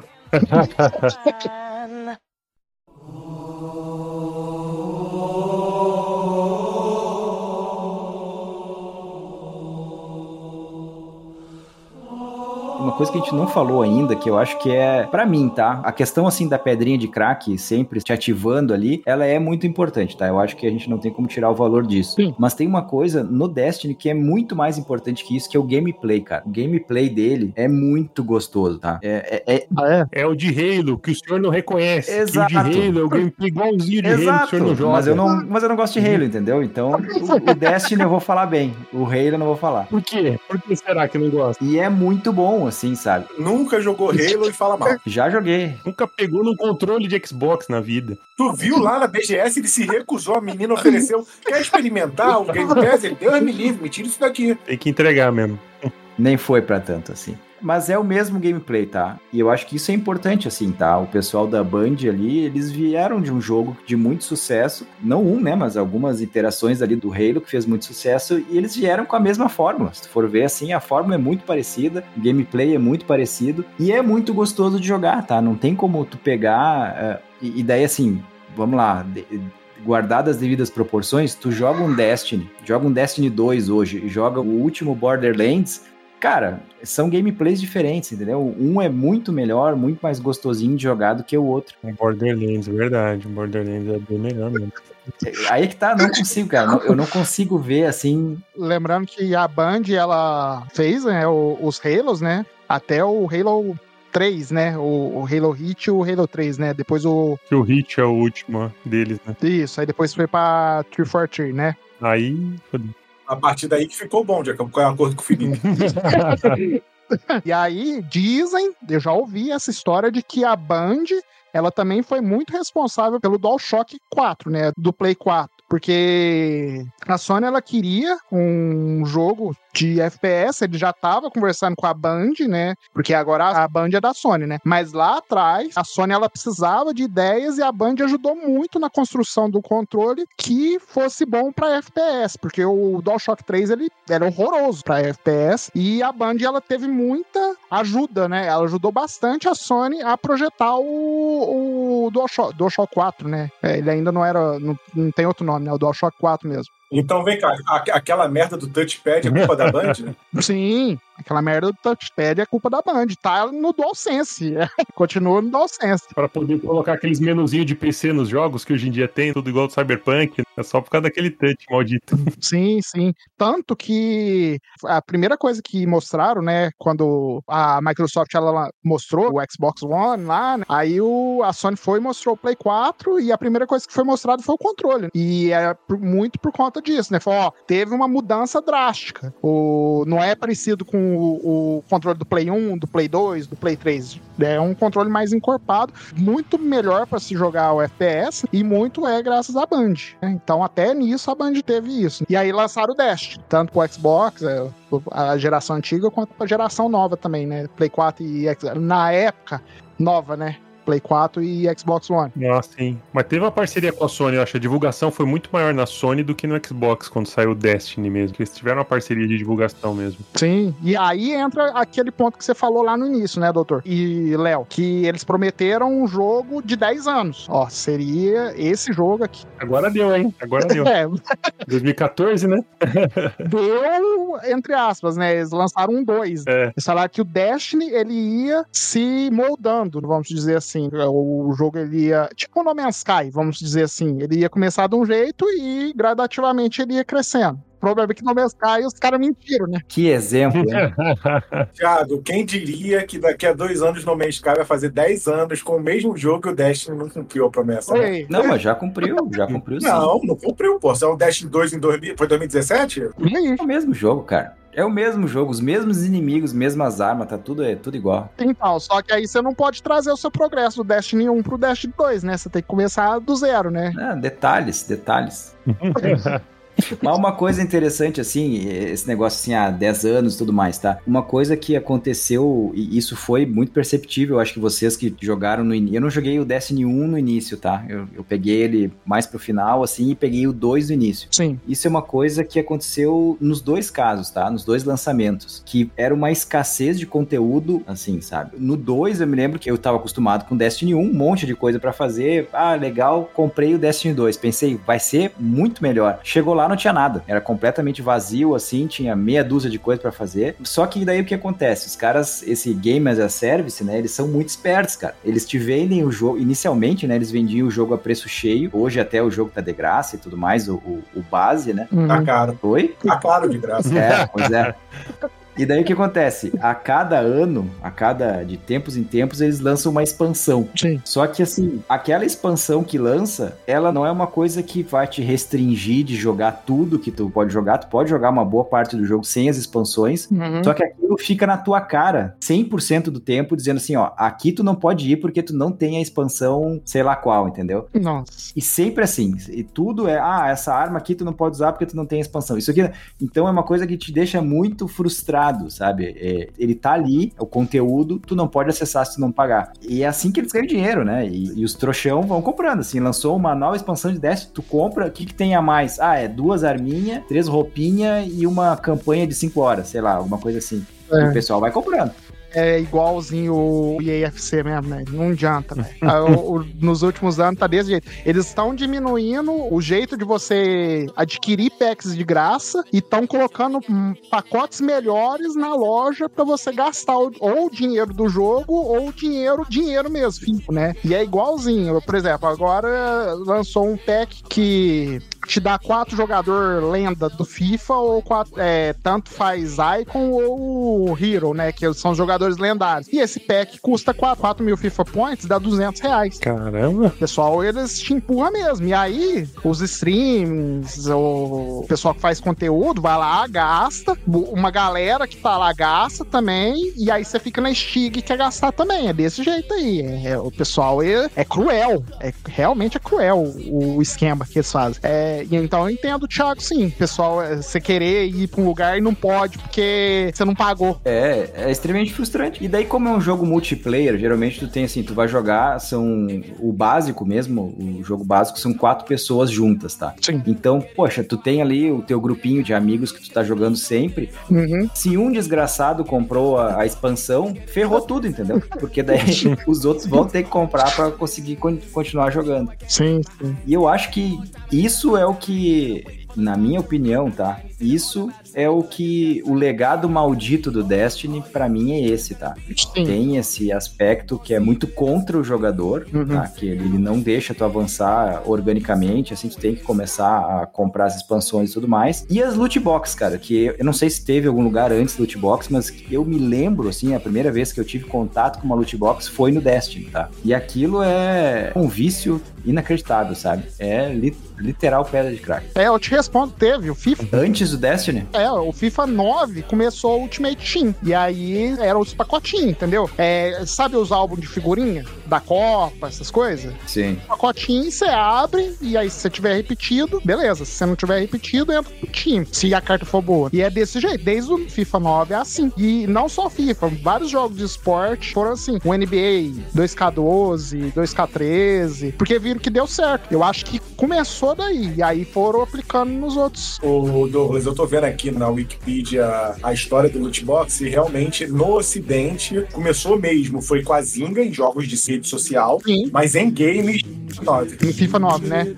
Uma coisa que a gente não falou ainda, que eu acho que é, pra mim, tá? A questão, assim, da pedrinha de crack sempre te ativando ali, ela é muito importante, tá? Eu acho que a gente não tem como tirar o valor disso. Sim. Mas tem uma coisa no Destiny que é muito mais importante que isso, que é o gameplay, cara. O gameplay dele é muito gostoso, tá? É, é, é... Ah, é? É o de Halo, que o senhor não reconhece. Exato. Que o de Halo é o gameplay igualzinho de Exato. Halo, que o senhor não joga. Mas eu não, mas eu não gosto de Halo, entendeu? Então, o, o Destiny eu vou falar bem. O Halo eu não vou falar. Por quê? Por que será que não gosta? E é muito bom, assim, sabe? Nunca jogou Halo e fala mal. Já joguei. Nunca pegou num controle de Xbox na vida. Tu viu lá na B G S, ele se recusou, a menina ofereceu, quer experimentar o Game Pass? Ele, Deus me livre, me tira isso daqui. Tem que entregar mesmo. Nem foi pra tanto, assim. Mas é o mesmo gameplay, tá? E eu acho que isso é importante, assim, tá? O pessoal da Band ali, eles vieram de um jogo de muito sucesso, não um, né, mas algumas iterações ali do Halo que fez muito sucesso, e eles vieram com a mesma fórmula. Se tu for ver, assim, a fórmula é muito parecida, o gameplay é muito parecido, e é muito gostoso de jogar, tá? Não tem como tu pegar... Uh, e, e daí, assim, vamos lá... De, guardadas as devidas proporções, tu joga um Destiny, joga um Destiny dois hoje, e joga o último Borderlands... Cara, são gameplays diferentes, entendeu? Um é muito melhor, muito mais gostosinho de jogar do que o outro. Um Borderlands, verdade. Um Borderlands é bem melhor mesmo. Aí que tá, não consigo, cara. Eu não consigo ver, assim... Lembrando que a Band, ela fez, né, os Halos, né? Até o Halo três, né? O, o Halo Reach e o Halo três, né? Depois o... Que o Reach é o último deles, né? Isso, aí depois foi pra três quatro três, né? Aí... A partir daí que ficou bom, já que eu acordo com o Felipe. E aí, dizem, eu já ouvi essa história de que a Band, ela também foi muito responsável pelo DualShock quatro, né? Do Play quatro. Porque a Sony, ela queria um jogo de F P S, ele já tava conversando com a Band, né? Porque agora a Band é da Sony, né? Mas lá atrás, a Sony, ela precisava de ideias e a Band ajudou muito na construção do controle que fosse bom pra F P S, porque o DualShock três, ele era horroroso pra F P S, e a Band, ela teve muita ajuda, né? Ela ajudou bastante a Sony a projetar o, o DualShock, DualShock quatro, né? É, ele ainda não era, não, não tem outro nome, né? O DualShock quatro mesmo. Então, vem cá, a, aquela merda do touchpad é culpa da Band, né? Sim, aquela merda do touchpad é culpa da Band. Tá no DualSense. Continua no DualSense. Pra poder colocar aqueles menuzinhos de P C nos jogos que hoje em dia tem, tudo igual do Cyberpunk. É só por causa daquele touch maldito. Sim, sim. Tanto que a primeira coisa que mostraram, né, quando a Microsoft ela mostrou o Xbox One lá, né, aí o, a Sony foi e mostrou o Play quatro e a primeira coisa que foi mostrada foi o controle. E é por, muito por conta disso, né? Falou, ó, teve uma mudança drástica. O, não é parecido com o, o controle do Play um, do Play dois, do Play três. É um controle mais encorpado, muito melhor para se jogar o F P S e muito é graças à Band. Né? Então até nisso a Band teve isso. E aí lançaram o Destiny, tanto pro Xbox, a geração antiga, quanto pra geração nova também, né? Play quatro e Xbox. Na época, nova, né? Play quatro e Xbox One. Ah, sim. Mas teve uma parceria com a Sony, eu acho. A divulgação foi muito maior na Sony do que no Xbox, quando saiu o Destiny mesmo. Eles tiveram uma parceria de divulgação mesmo. Sim. E aí entra aquele ponto que você falou lá no início, né, doutor? E, Léo, que eles prometeram um jogo de dez anos. Ó, seria esse jogo aqui. Agora deu, hein? Agora deu. É. dois mil e catorze, né? Deu, entre aspas, né? Eles lançaram um dois. É. Eles falaram que o Destiny, ele ia se moldando, vamos dizer assim. O jogo, ele ia, tipo o No Man's Sky, vamos dizer assim, ele ia começar de um jeito e gradativamente ele ia crescendo. O problema é que no mês cai os caras mentiram, né? Que exemplo, hein? Thiago, quem diria que daqui a dois anos No Man's Sky vai fazer dez anos com o mesmo jogo e o Destiny não cumpriu a promessa, né? Oi. Não, mas já cumpriu, já cumpriu sim. Não, não cumpriu, pô. Só o Destiny dois em dois mil, foi dois mil e dezessete? E aí? É o mesmo jogo, cara. É o mesmo jogo, os mesmos inimigos, mesmas armas, tá tudo, é tudo igual. Então, só que aí você não pode trazer o seu progresso do Destiny um pro Destiny dois, né? Você tem que começar do zero, né? Ah, detalhes, detalhes. Mas uma coisa interessante, assim, esse negócio assim, há dez anos e tudo mais, tá? Uma coisa que aconteceu, e isso foi muito perceptível, eu acho que vocês que jogaram no início... Eu não joguei o Destiny um no início, tá? Eu, eu peguei ele mais pro final, assim, e peguei o dois no início. Sim. Isso é uma coisa que aconteceu nos dois casos, tá? Nos dois lançamentos. Que era uma escassez de conteúdo, assim, sabe? No dois, eu me lembro que eu tava acostumado com Destiny um, um monte de coisa pra fazer. Ah, legal, comprei o Destiny dois. Pensei, vai ser muito melhor. Chegou lá, não tinha nada. Era completamente vazio, assim, tinha meia dúzia de coisa pra fazer. Só que daí o que acontece? Os caras, esse Game as a Service, né, eles são muito espertos, cara. Eles te vendem o jogo, inicialmente, né, eles vendiam o jogo a preço cheio. Hoje até o jogo tá de graça e tudo mais, o, o, o base, né? Uhum. Tá caro. Oi? Tá caro de graça. É, pois é. E daí o que acontece? A cada ano, a cada de tempos em tempos, eles lançam uma expansão. Sim. Só que assim, aquela expansão que lança, ela não é uma coisa que vai te restringir de jogar tudo que tu pode jogar. Tu pode jogar uma boa parte do jogo sem as expansões, Uhum. só que aquilo fica na tua cara cem por cento do tempo, dizendo assim, ó, aqui tu não pode ir porque tu não tem a expansão sei lá qual, entendeu? Nossa. E sempre assim, e tudo é, ah, essa arma aqui tu não pode usar porque tu não tem a expansão. Isso aqui, então é uma coisa que te deixa muito frustrado, sabe? É, ele tá ali, o conteúdo, tu não pode acessar se tu não pagar. E é assim que eles ganham dinheiro, né? E, e os trouxão vão comprando, assim, lançou uma nova expansão de Destiny, tu compra, o que que tem a mais? Ah, é duas arminhas, três roupinhas e uma campanha de cinco horas, sei lá, alguma coisa assim. É. E o pessoal vai comprando. É igualzinho o E A F C mesmo, né? Não adianta, velho. Ah, o- o- Nos últimos anos tá desse jeito. Eles estão diminuindo o jeito de você adquirir packs de graça e estão colocando hum, pacotes melhores na loja pra você gastar o- ou o dinheiro do jogo ou o dinheiro, dinheiro mesmo, né? E é igualzinho. Por exemplo, agora lançou um pack que te dá quatro jogador lenda do FIFA ou quatro, é, tanto faz Icon ou Hero, né? Que são os jogadores lendários. E esse pack custa quatro mil FIFA Points, dá duzentos reais. Caramba. Pessoal, eles te empurram mesmo. E aí, os streams, o pessoal que faz conteúdo vai lá, gasta. Uma galera que tá lá gasta também. E aí você fica na estiga e quer gastar também. É desse jeito aí. É, é- o pessoal é, é cruel. É, realmente é cruel o, o esquema que eles fazem. É, e então eu entendo, Thiago, sim. Pessoal, é, você querer ir pra um lugar e não pode porque você não pagou. É, é extremamente frustrante. E daí, como é um jogo multiplayer, geralmente tu tem assim, tu vai jogar, são o básico mesmo, o jogo básico são quatro pessoas juntas, tá? Sim. Então, poxa, tu tem ali o teu grupinho de amigos que tu tá jogando sempre. Uhum. Se um desgraçado comprou a, a expansão, ferrou tudo, entendeu? Porque daí os outros vão ter que comprar pra conseguir con- continuar jogando. Sim, sim. E eu acho que isso é o que, na minha opinião, tá? Isso é o que o legado maldito do Destiny, pra mim, é esse, tá? Sim. Tem esse aspecto que é muito contra o jogador, Uhum. tá? Que ele, ele não deixa tu avançar organicamente, assim, tu tem que começar a comprar as expansões e tudo mais. E as loot box, cara, que eu não sei se teve algum lugar antes loot box, mas eu me lembro, assim, a primeira vez que eu tive contato com uma loot box foi no Destiny, tá? E aquilo é um vício inacreditável, sabe? É li- literal pedra de crack. É, eu te respondo, teve. O FIFA. Antes do Destiny? É, o FIFA nove começou o Ultimate Team. E aí eram os pacotinhos, entendeu? É, sabe os álbuns de figurinha? Da Copa, essas coisas? Sim. Pacotinho, você abre, e aí se você tiver repetido, beleza. Se você não tiver repetido, entra pro time. Se a carta for boa. E é desse jeito. Desde o FIFA nove é assim. E não só FIFA, vários jogos de esporte foram assim. O N B A dois K doze, dois K treze. Porque viram que deu certo. Eu acho que começou daí. E aí foram aplicando nos outros. Ô, Douglas, eu tô vendo aqui na Wikipedia a história do loot box e realmente no Ocidente começou mesmo, foi com a Zynga em jogos de rede social, Sim. mas em games nove. No FIFA nove, né?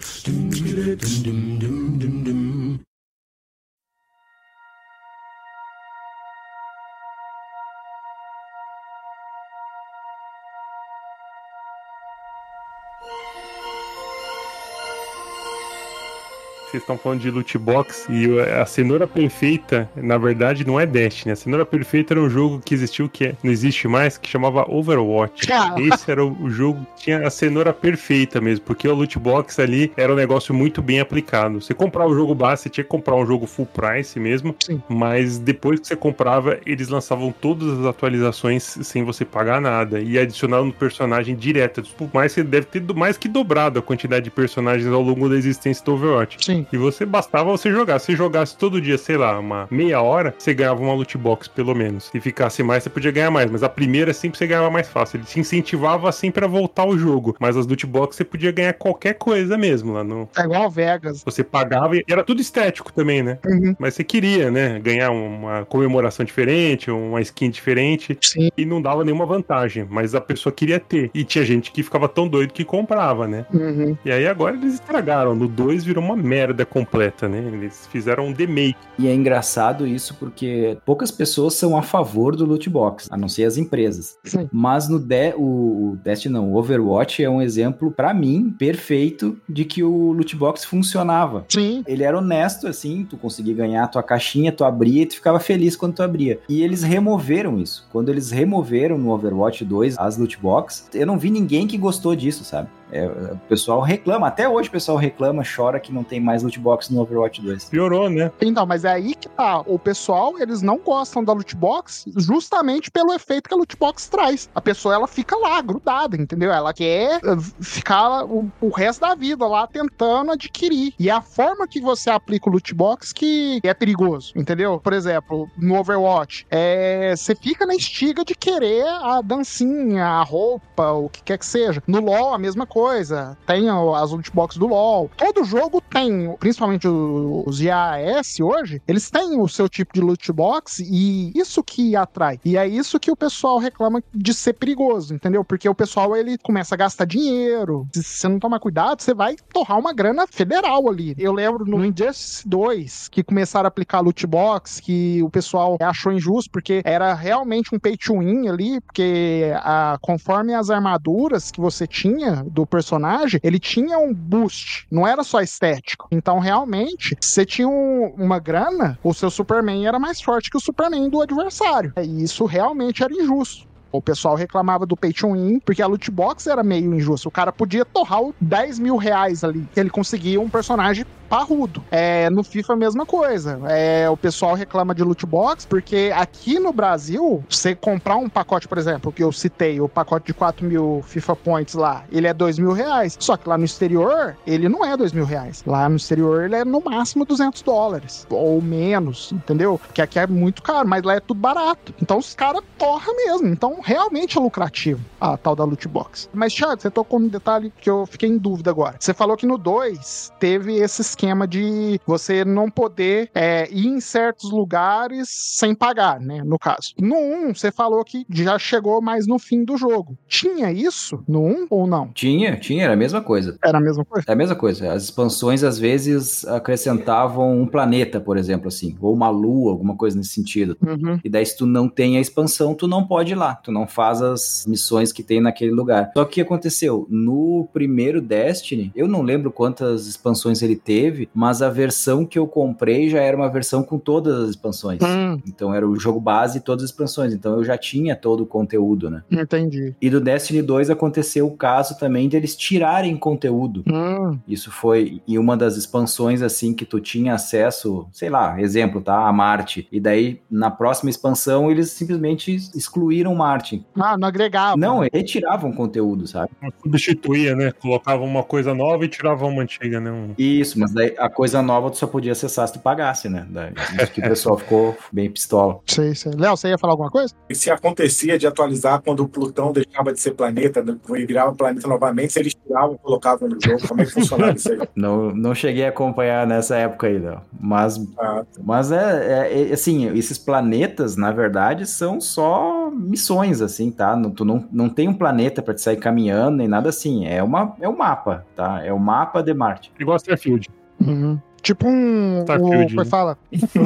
Vocês estão falando de loot box e a cenoura perfeita, na verdade, não é Destiny. A cenoura perfeita era um jogo que existiu, que não existe mais, que chamava Overwatch. Esse era o jogo que tinha a cenoura perfeita mesmo, porque o loot box ali era um negócio muito bem aplicado. Você comprava o jogo base, você tinha que comprar um jogo full price mesmo, Sim. mas depois que você comprava, eles lançavam todas as atualizações sem você pagar nada e adicionavam no personagem direto. Por mais que deve ter mais que dobrado a quantidade de personagens ao longo da existência do Overwatch. Sim. E você bastava você jogar. Se jogasse todo dia, sei lá, uma meia hora, você ganhava uma loot box, pelo menos. Se ficasse mais, você podia ganhar mais. Mas a primeira sempre você ganhava mais fácil. Ele te incentivava sempre a voltar ao jogo. Mas as loot box você podia ganhar qualquer coisa mesmo lá no... É igual Vegas. Você pagava e era tudo estético também, né? Uhum. Mas você queria, né? Ganhar uma comemoração diferente, uma skin diferente. Sim. E não dava nenhuma vantagem. Mas a pessoa queria ter. E tinha gente que ficava tão doido que comprava, né? Uhum. E aí agora eles estragaram. No dois virou uma merda completa, né? Eles fizeram um demake. E é engraçado isso porque poucas pessoas são a favor do loot box, a não ser as empresas. Sim. Mas no de, o, o Destiny não, o Overwatch é um exemplo, pra mim, perfeito de que o loot box funcionava. Sim. Ele era honesto, assim, tu conseguia ganhar a tua caixinha, tu abria e tu ficava feliz quando tu abria. E eles removeram isso. Quando eles removeram no Overwatch dois as loot box, eu não vi ninguém que gostou disso, sabe? É, o pessoal reclama, até hoje o pessoal reclama, chora que não tem mais loot box no Overwatch dois. Piorou, né? Então, mas é aí que tá. O pessoal, eles não gostam da loot box justamente pelo efeito que a loot box traz. A pessoa, ela fica lá, grudada, entendeu? Ela quer ficar o, o resto da vida lá tentando adquirir. E é a forma que você aplica o loot box que é perigoso, entendeu? Por exemplo, no Overwatch, é, você fica na estiga de querer a dancinha, a roupa, o que quer que seja. No LoL, a mesma coisa. Coisa, tem as loot box do LoL. Todo jogo tem, principalmente os I A S hoje, eles têm o seu tipo de loot box e isso que atrai. E é isso que o pessoal reclama de ser perigoso, entendeu? Porque o pessoal, ele começa a gastar dinheiro. Se você não tomar cuidado, você vai torrar uma grana federal ali. Eu lembro no Injustice dois, que começaram a aplicar loot box, que o pessoal achou injusto, porque era realmente um pay to win ali, porque a, conforme as armaduras que você tinha do personagem, ele tinha um boost, não era só estético. Então, realmente, se você tinha um, uma grana, o seu Superman era mais forte que o Superman do adversário. E isso realmente era injusto. O pessoal reclamava do pay to win, porque a loot box era meio injusta. O cara podia torrar dez mil reais ali, que ele conseguia um personagem parrudo. É, no FIFA a mesma coisa. É, o pessoal reclama de loot box, porque aqui no Brasil, você comprar um pacote, por exemplo, que eu citei, o pacote de quatro mil FIFA Points lá, ele é dois mil reais. Só que lá no exterior, ele não é dois mil reais. Lá no exterior, ele é no máximo duzentos dólares. Ou menos, entendeu? Porque aqui é muito caro, mas lá é tudo barato. Então os caras torram mesmo. Então realmente é lucrativo a tal da loot box. Mas, Thiago, você tocou um detalhe que eu fiquei em dúvida agora. Você falou que no dois teve esse esquema de você não poder é, ir em certos lugares sem pagar, né, no caso. No um, você falou que já chegou mais no fim do jogo. Tinha isso no um ou não? Tinha, tinha, era a mesma coisa. Era a mesma coisa? É a mesma coisa. As expansões, às vezes, acrescentavam um planeta, por exemplo, assim, ou uma lua, alguma coisa nesse sentido. Uhum. E daí, se tu não tem a expansão, tu não pode ir lá. Tu não faz as missões que tem naquele lugar. Só que o que aconteceu? No primeiro Destiny, eu não lembro quantas expansões ele teve, mas a versão que eu comprei já era uma versão com todas as expansões. Hum. Então era o jogo base e todas as expansões. Então eu já tinha todo o conteúdo, né? Entendi. E do Destiny dois aconteceu o caso também de eles tirarem conteúdo. Hum. Isso foi em uma das expansões, assim, que tu tinha acesso, sei lá, exemplo, tá? A Marte. E daí, na próxima expansão, eles simplesmente excluíram Marte. Ah, não agregava. Não, retiravam conteúdo, sabe? Substituía, né? Colocavam uma coisa nova e tiravam uma antiga, né? Um... Isso, mas daí a coisa nova tu só podia acessar se tu pagasse, né? Daí, isso que o pessoal ficou bem pistola. Sei, sei. Léo, você ia falar alguma coisa? E se acontecia de atualizar quando o Plutão deixava de ser planeta, e virava planeta novamente, se eles tiravam e colocavam no jogo, como é que funcionava isso aí? Não, não cheguei a acompanhar nessa época aí, não. Mas, ah. mas é, é, assim, esses planetas, na verdade, são só missões, assim, tá? Não, tu não, não tem um planeta pra te sair caminhando, nem nada assim. É, uma, é um mapa, tá? É o mapa de Marte. Igual Starfield. Uhum. Tipo um... Starfield, o, né? Fala.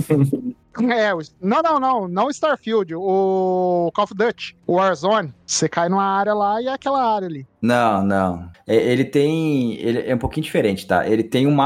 É, não, não, não, não Starfield, o Call of Duty, o Warzone, você cai numa área lá e é aquela área ali. Não, não. É, ele tem, ele é um pouquinho diferente, tá? Ele tem um mapa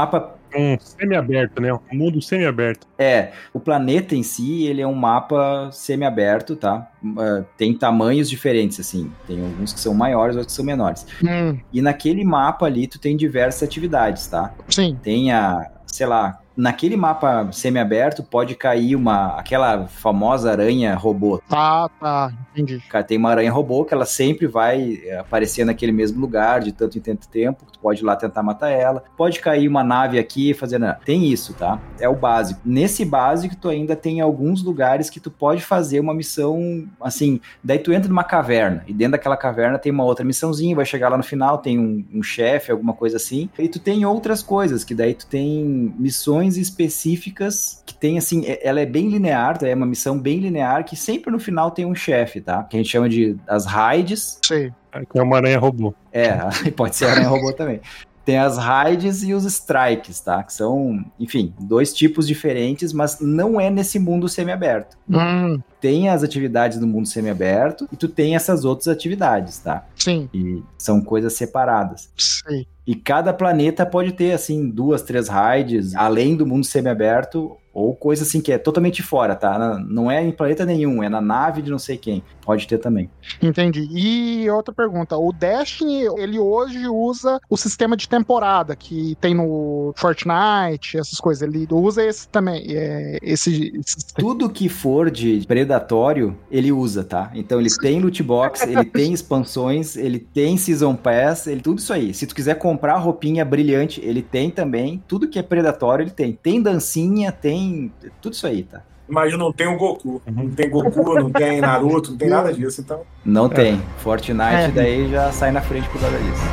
Um semi-aberto, né? Um mundo semi-aberto. É, o planeta em si, ele é um mapa semi-aberto, tá? Uh, tem tamanhos diferentes, assim. Tem alguns que são maiores, outros que são menores. Hum. E naquele mapa ali, tu tem diversas atividades, tá? Sim. Tem a, sei lá, naquele mapa semi-aberto pode cair uma, aquela famosa aranha robô. Ah, tá, entendi. Tem uma aranha robô que ela sempre vai aparecer naquele mesmo lugar de tanto em tanto tempo, tu pode ir lá tentar matar ela. Pode cair uma nave aqui e fazer... Não. Tem isso, tá? É o básico. Nesse básico, tu ainda tem alguns lugares que tu pode fazer uma missão, assim, daí tu entra numa caverna, e dentro daquela caverna tem uma outra missãozinha, vai chegar lá no final, tem um, um chefe, alguma coisa assim, e tu tem outras coisas, que daí tu tem missões específicas que tem, assim, ela é bem linear, tá? É uma missão bem linear que sempre no final tem um chefe, tá? Que a gente chama de as raids. Sim. Que é uma aranha robô. É, pode ser aranha robô também. Tem as raids e os strikes, tá? Que são, enfim, dois tipos diferentes, mas não é nesse mundo semiaberto. Hum. Tem as atividades do mundo semiaberto e tu tem essas outras atividades, tá? Sim. E são coisas separadas. Sim. E cada planeta pode ter, assim, duas, três raids, além do mundo semiaberto, ou coisa assim que é totalmente fora, tá? Não é em planeta nenhum, é na nave de não sei quem. Pode ter também. Entendi. E outra pergunta, o Destiny, ele hoje usa o sistema de temporada que tem no Fortnite, essas coisas. Ele usa esse também, é, esse, esse... Tudo que for de predatório, ele usa, tá? Então ele tem loot box, ele tem expansões, ele tem Season Pass, ele tudo isso aí. Se tu quiser comprar roupinha brilhante, ele tem também. Tudo que é predatório, ele tem. Tem dancinha, tem tudo isso aí, tá? Mas não tem o Goku. Não tem Goku, não tem Naruto, não tem nada disso, então... Não É. tem. Fortnite É. daí já sai na frente por causa disso.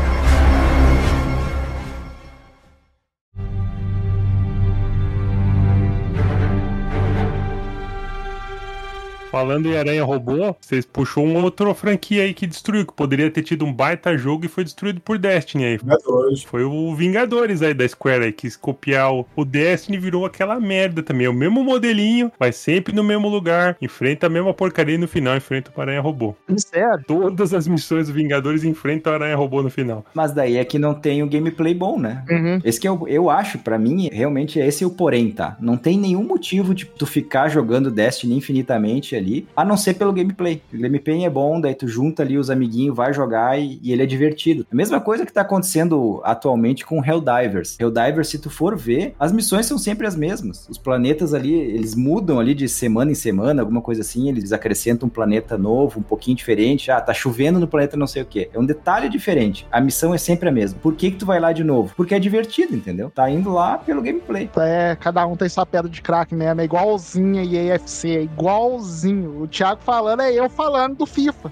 Falando em Aranha Robô, vocês puxou uma outra franquia aí que destruiu, que poderia ter tido um baita jogo e foi destruído por Destiny aí. Vingadores. Foi o Vingadores aí da Square aí, que quis copiar o, o Destiny, virou aquela merda também. É o mesmo modelinho, vai sempre no mesmo lugar, enfrenta a mesma porcaria e no final enfrenta o Aranha Robô. Sério? Todas as missões do Vingadores enfrentam o Aranha Robô no final. Mas daí é que não tem o gameplay bom, né? Uhum. Esse que eu, eu acho, pra mim, realmente esse é o porém, tá? Não tem nenhum motivo de tu ficar jogando Destiny infinitamente ali, a não ser pelo gameplay. O gameplay é bom, daí tu junta ali os amiguinhos, vai jogar e, e ele é divertido. A mesma coisa que tá acontecendo atualmente com Helldivers. Helldivers, se tu for ver, as missões são sempre as mesmas. Os planetas ali, eles mudam ali de semana em semana, alguma coisa assim, eles acrescentam um planeta novo, um pouquinho diferente. Ah, tá chovendo no planeta não sei o quê. É um detalhe diferente. A missão é sempre a mesma. Por que que tu vai lá de novo? Porque é divertido, entendeu? Tá indo lá pelo gameplay. É, cada um tem sua pedra de crack mesmo, é igualzinho a E A F C, é igualzinho. O Thiago falando é eu falando do FIFA.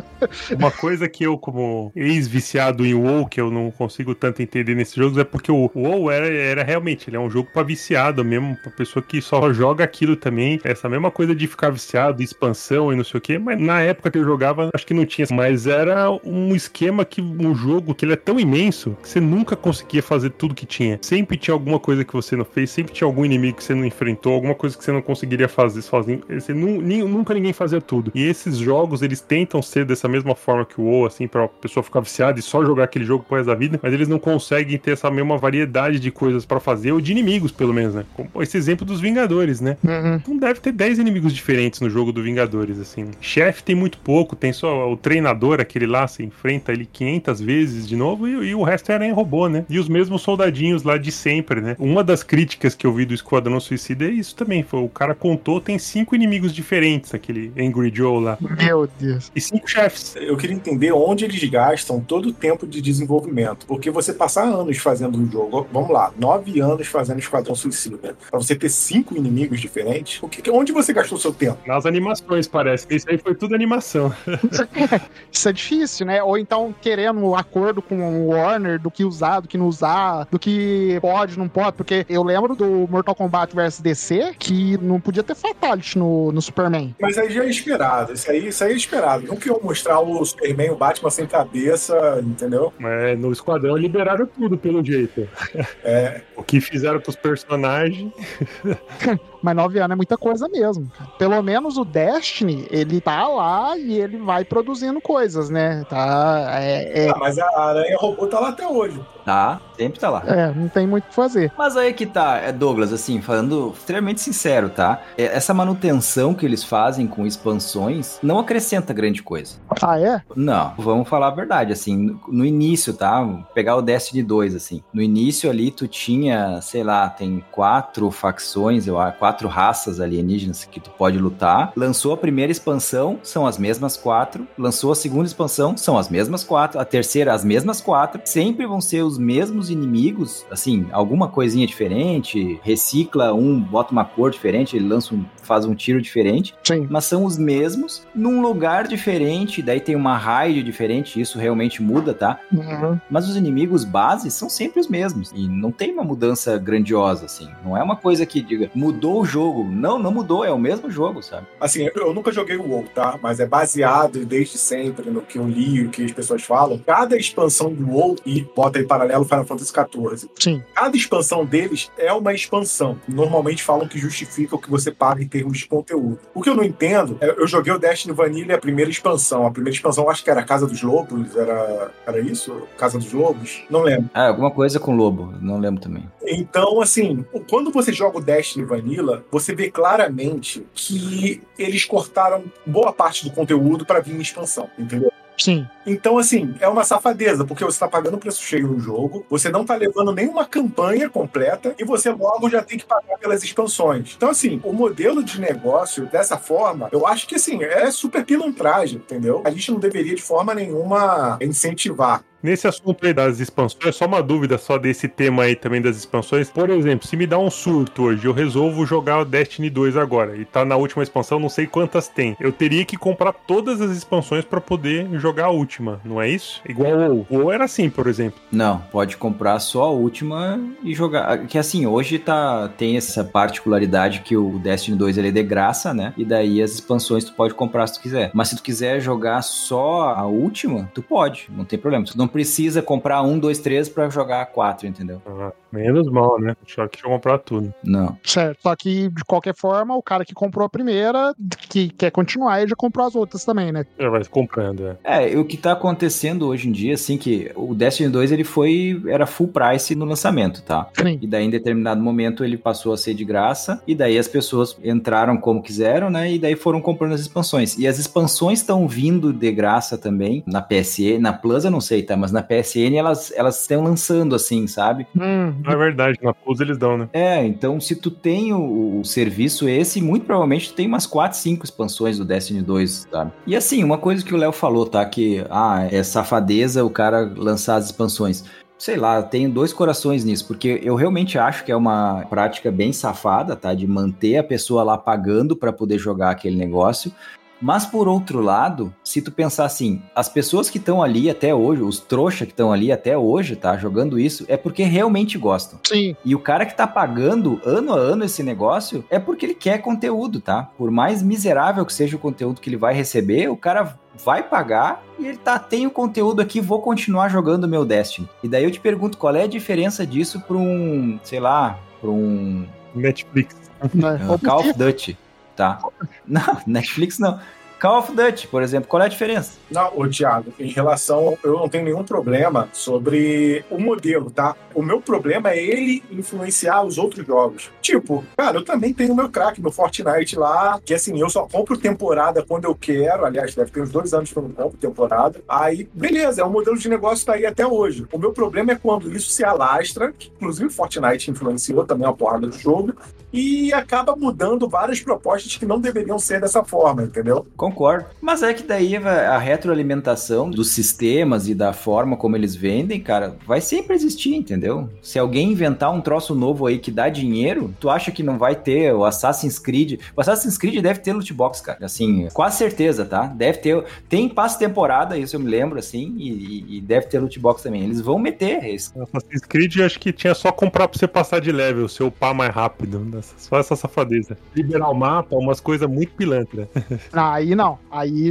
Uma coisa que eu, como ex-viciado em WoW, que eu não consigo tanto entender nesses jogos, é porque o WoW era, era realmente, ele é um jogo pra viciado mesmo, pra pessoa que só joga aquilo também. Essa mesma coisa de ficar viciado, expansão e não sei o quê, mas na época que eu jogava, acho que não tinha. Mas era um esquema que, um jogo que ele é tão imenso, que você nunca conseguia fazer tudo que tinha. Sempre tinha alguma coisa que você não fez, sempre tinha algum inimigo que você não enfrentou, alguma coisa que você não conseguiria fazer sozinho. Você nu, nunca ninguém fazia tudo. E esses jogos, eles tentam ser dessa mesma forma que o WoW, assim, pra pessoa ficar viciada e só jogar aquele jogo pro resto da vida, mas eles não conseguem ter essa mesma variedade de coisas pra fazer, ou de inimigos, pelo menos, né? Como esse exemplo dos Vingadores, né? Uhum. Não deve ter dez inimigos diferentes no jogo do Vingadores, assim. Chefe tem muito pouco, tem só o treinador, aquele lá, você enfrenta ele quinhentas vezes de novo, e, e o resto é aranha robô, né? E os mesmos soldadinhos lá de sempre, né? Uma das críticas que eu vi do Esquadrão Suicida é isso também, foi o cara contou, tem cinco inimigos diferentes, aquele Angry Joe lá. Meu Deus. E cinco chefes. Eu queria entender onde eles gastam todo o tempo de desenvolvimento. Porque você passar anos fazendo um jogo, vamos lá, nove anos fazendo Esquadrão Suicida, pra você ter cinco inimigos diferentes, o que, onde você gastou o seu tempo? Nas animações, parece. Isso aí foi tudo animação. Isso é difícil, né? Ou então querendo um acordo com o Warner do que usar, do que não usar, do que pode, não pode. Porque eu lembro do Mortal Kombat versus D C que não podia ter Fatality no, no Superman. Mas aí já é esperado. Isso aí, isso aí é esperado. Não que eu mostrar o Superman, o Batman sem cabeça, entendeu? Mas no Esquadrão liberaram tudo, pelo jeito. É. O que fizeram pros personagens. Mas nove anos é muita coisa mesmo, cara. Pelo menos o Destiny, ele tá lá e ele vai produzindo coisas, né? Tá, é, é... Ah, mas a Aranha Robô tá lá até hoje. Tá, sempre tá lá. É, não tem muito o que fazer. Mas aí que tá, Douglas, assim, falando extremamente sincero, tá? Essa manutenção que eles fazem com expansões não acrescenta grande coisa. Ah, é? Não, vamos falar a verdade, assim, no início, tá? Vou pegar o Destiny dois, assim. No início ali tu tinha, sei lá, tem quatro facções, eu acho, quatro raças alienígenas que tu pode lutar. Lançou a primeira expansão, são as mesmas quatro. Lançou a segunda expansão, são as mesmas quatro. A terceira, as mesmas quatro. Sempre vão ser os mesmos inimigos, assim, alguma coisinha diferente, recicla um, bota uma cor diferente, ele lança um, faz um tiro diferente. Sim. Mas são os mesmos, num lugar diferente, daí tem uma raid diferente, isso realmente muda, tá? Uhum. Mas os inimigos bases são sempre os mesmos, e não tem uma mudança grandiosa, assim, não é uma coisa que diga, mudou o jogo, não, não mudou, é o mesmo jogo, sabe? Assim, eu, eu nunca joguei o WoW, tá? Mas é baseado desde sempre no que eu li, o que as pessoas falam. Cada expansão do WoW, e bota aí paralelo Final Fantasy quatorze. Sim. Cada expansão deles é uma expansão. Normalmente falam que justifica o que você paga em termos de conteúdo. O que eu não entendo, é, eu joguei o Destiny Vanilla, a primeira expansão. A primeira expansão eu acho que era Casa dos Lobos, era, era isso? Casa dos Lobos? Não lembro. Ah, alguma coisa com lobo, não lembro também. Então, assim, quando você joga o Destiny Vanilla, você vê claramente que eles cortaram boa parte do conteúdo para vir em expansão, entendeu? Sim. Então, assim, é uma safadeza, porque você tá pagando preço cheio no jogo, você não tá levando nenhuma campanha completa e você logo já tem que pagar pelas expansões. Então, assim, o modelo de negócio dessa forma, eu acho que, assim, é super pilantragem, entendeu? A gente não deveria de forma nenhuma incentivar. Nesse assunto aí das expansões, só uma dúvida só desse tema aí também das expansões. Por exemplo, se me dá um surto hoje, eu resolvo jogar o Destiny dois agora, e tá na última expansão, não sei quantas tem. Eu teria que comprar todas as expansões pra poder jogar a última, não é isso? Igual o WoW. O WoW era assim, por exemplo. Não, pode comprar só a última e jogar. Que assim, hoje tá, tem essa particularidade que o Destiny dois ele é de graça, né? E daí as expansões tu pode comprar se tu quiser. Mas se tu quiser jogar só a última, tu pode, não tem problema. Tu não precisa comprar um, dois, três pra jogar quatro, entendeu? Ah, menos mal, né? Só que deixa eu comprar tudo. Não. Certo. Só que, de qualquer forma, o cara que comprou a primeira, que quer continuar, ele já comprou as outras também, né? Já vai comprando, é. É, o que tá acontecendo hoje em dia, assim, que o Destiny dois, ele foi, era full price no lançamento, tá? Sim. E daí, em determinado momento, ele passou a ser de graça, e daí as pessoas entraram como quiseram, né? E daí foram comprando as expansões. E as expansões estão vindo de graça também, na P S N, na Plus eu não sei, tá? Mas na P S N elas elas estão lançando, assim, sabe? Hum. Não é verdade, na Plus eles dão, né? É, então se tu tem o, o serviço esse, muito provavelmente tu tem umas quatro, cinco expansões do Destiny dois, sabe? E assim, uma coisa que o Léo falou, tá? Que, ah, é safadeza o cara lançar as expansões. Sei lá, eu tenho dois corações nisso, porque eu realmente acho que é uma prática bem safada, tá? De manter a pessoa lá pagando pra poder jogar aquele negócio. Mas, por outro lado, se tu pensar assim, as pessoas que estão ali até hoje, os trouxa que estão ali até hoje, tá, jogando isso, é porque realmente gostam. Sim. E o cara que tá pagando ano a ano esse negócio é porque ele quer conteúdo, tá? Por mais miserável que seja o conteúdo que ele vai receber, o cara vai pagar e ele tá, tem o conteúdo aqui, vou continuar jogando o meu Destiny. E daí eu te pergunto, qual é a diferença disso pra um, sei lá, pra um... Netflix. Uh, Call of Duty. Tá. Não, Netflix não. Call of Duty, por exemplo, qual é a diferença? Não, ô Thiago, em relação, eu não tenho nenhum problema sobre o modelo, tá? O meu problema é ele influenciar os outros jogos. Tipo, cara, eu também tenho meu crack, meu Fortnite lá, que assim, eu só compro temporada quando eu quero, aliás, deve ter uns dois anos que eu não compro temporada. Aí, beleza, é um modelo de negócio que tá aí até hoje. O meu problema é quando isso se alastra, que inclusive o Fortnite influenciou também a porrada do jogo, e acaba mudando várias propostas que não deveriam ser dessa forma, entendeu? Concordo. Mas é que daí a retroalimentação dos sistemas e da forma como eles vendem, cara, vai sempre existir, entendeu? Se alguém inventar um troço novo aí que dá dinheiro, tu acha que não vai ter o Assassin's Creed? O Assassin's Creed deve ter loot box, cara. Assim, quase certeza, tá? Deve ter. Tem passe temporada, isso eu me lembro, assim, e, e deve ter loot box também. Eles vão meter isso. Assassin's Creed, acho que tinha só comprar pra você passar de level, seu upar mais rápido. Só essa safadeza. Liberar o mapa, umas coisas muito pilantras. Aí não, aí não.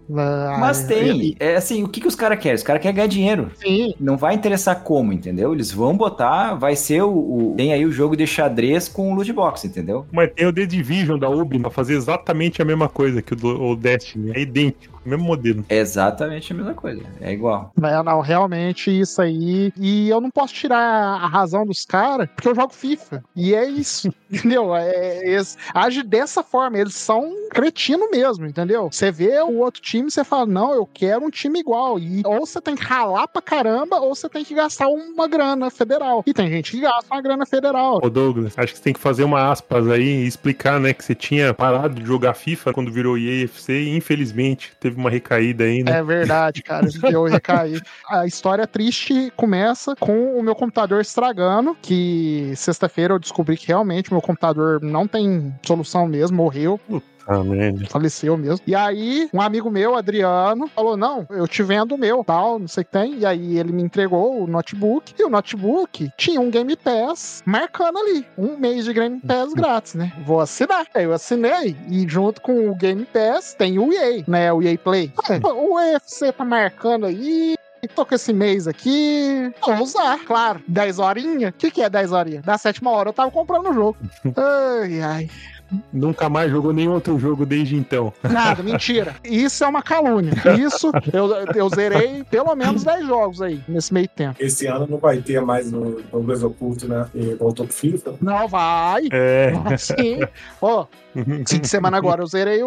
Mas tem. É assim, o que, que os caras querem? Os caras querem ganhar dinheiro. Sim. Não vai interessar como, entendeu? Eles vão botar, vai ser o, o... Tem aí o jogo de xadrez com o loot box, entendeu? Mas tem o The Division da Ubi pra fazer exatamente a mesma coisa que o, do, o Destiny. É idêntico, mesmo modelo. É exatamente a mesma coisa. É igual. Não, não, realmente isso aí. E eu não posso tirar a razão dos caras, porque eu jogo FIFA. E é isso, entendeu? É, eles agem dessa forma. Eles são cretino mesmo, entendeu? Você vê o outro time e você fala, não, eu quero um time igual. E ou você tem que ralar pra caramba, ou você tem que gastar uma grana federal. E tem gente que gasta uma grana federal. Ô Douglas, acho que você tem que fazer uma aspas aí e explicar, né, que você tinha parado de jogar FIFA quando virou E A F C e infelizmente teve uma recaída aí, né? É verdade, cara. Eu recaí. A história triste começa com o meu computador estragando, que sexta-feira eu descobri que realmente meu computador não tem solução mesmo, morreu. Ah, merda. Faleceu mesmo. E aí, um amigo meu, Adriano, falou, não, eu te vendo o meu, tal, não sei o que tem. E aí ele me entregou o notebook. E o notebook tinha um Game Pass marcando ali. Um mês de Game Pass grátis, né? Vou assinar. Aí eu assinei. E junto com o Game Pass tem o E A, né? O E A Play. O E F C tá marcando aí. Tô com esse mês aqui. Vou usar, claro. dez horinhas. O que, que é dez horinhas? Da sétima hora eu tava comprando o jogo. Ai, ai. Nunca mais jogou nenhum outro jogo desde então. Nada, mentira. Isso é uma calúnia. Isso, eu, eu zerei pelo menos dez jogos aí, nesse meio tempo. Esse ano não vai ter mais no Douglas Oculto, né? E voltou pro FIFA. Não, vai. É. Sim. Ó, fim de semana agora eu zerei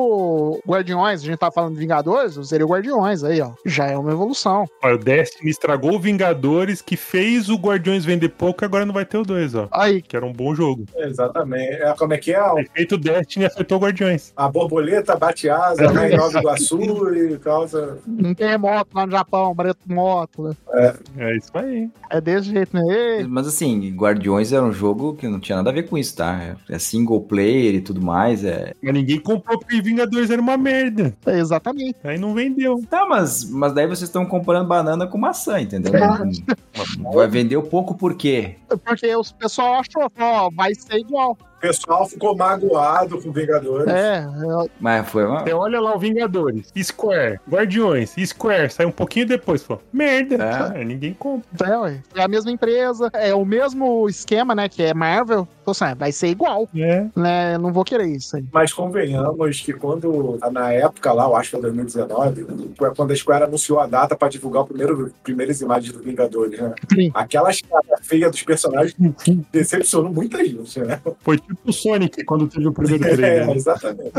o Guardiões. A gente tava falando de Vingadores, eu zerei o Guardiões aí, ó. Já é uma evolução. Olha, o Destiny estragou o Vingadores, que fez o Guardiões vender pouco, agora não vai ter o dois, ó. Aí. Que era um bom jogo. É, exatamente. É, como é que é? O efeito Destiny afetou o Guardiões. A borboleta bate asa né, em Nova Iguaçu e causa... Um terremoto lá no Japão, moto, né? É. É isso aí. É desse jeito, né? Mas assim, Guardiões era um jogo que não tinha nada a ver com isso, tá? É single player e tudo mais, é... Mas ninguém comprou porque Vingadores era uma merda. É, exatamente. Aí não vendeu. Tá, mas, mas daí vocês estão comparando banana com maçã, entendeu? Vai vender um pouco por quê? Porque o pessoal achou, ó, vai ser igual. O pessoal ficou magoado com Vingadores. É, Mas foi uma... Você olha lá o Vingadores, Square, Guardiões, Square, sai um pouquinho depois, falou, merda, É. é, ninguém compra. é, ué. É a mesma empresa, é o mesmo esquema, né, que é Marvel. Então, assim, vai ser igual, É. né? Não vou querer isso aí. Mas convenhamos que quando, na época lá, eu acho que foi dois mil e dezenove, quando a Square anunciou a data para divulgar o primeiro, primeiras imagens do Vingadores, né? Sim. Aquelas caras feias dos personagens decepcionou muita gente, né? Foi tipo o Sonic quando teve o primeiro É, trailer. né? exatamente.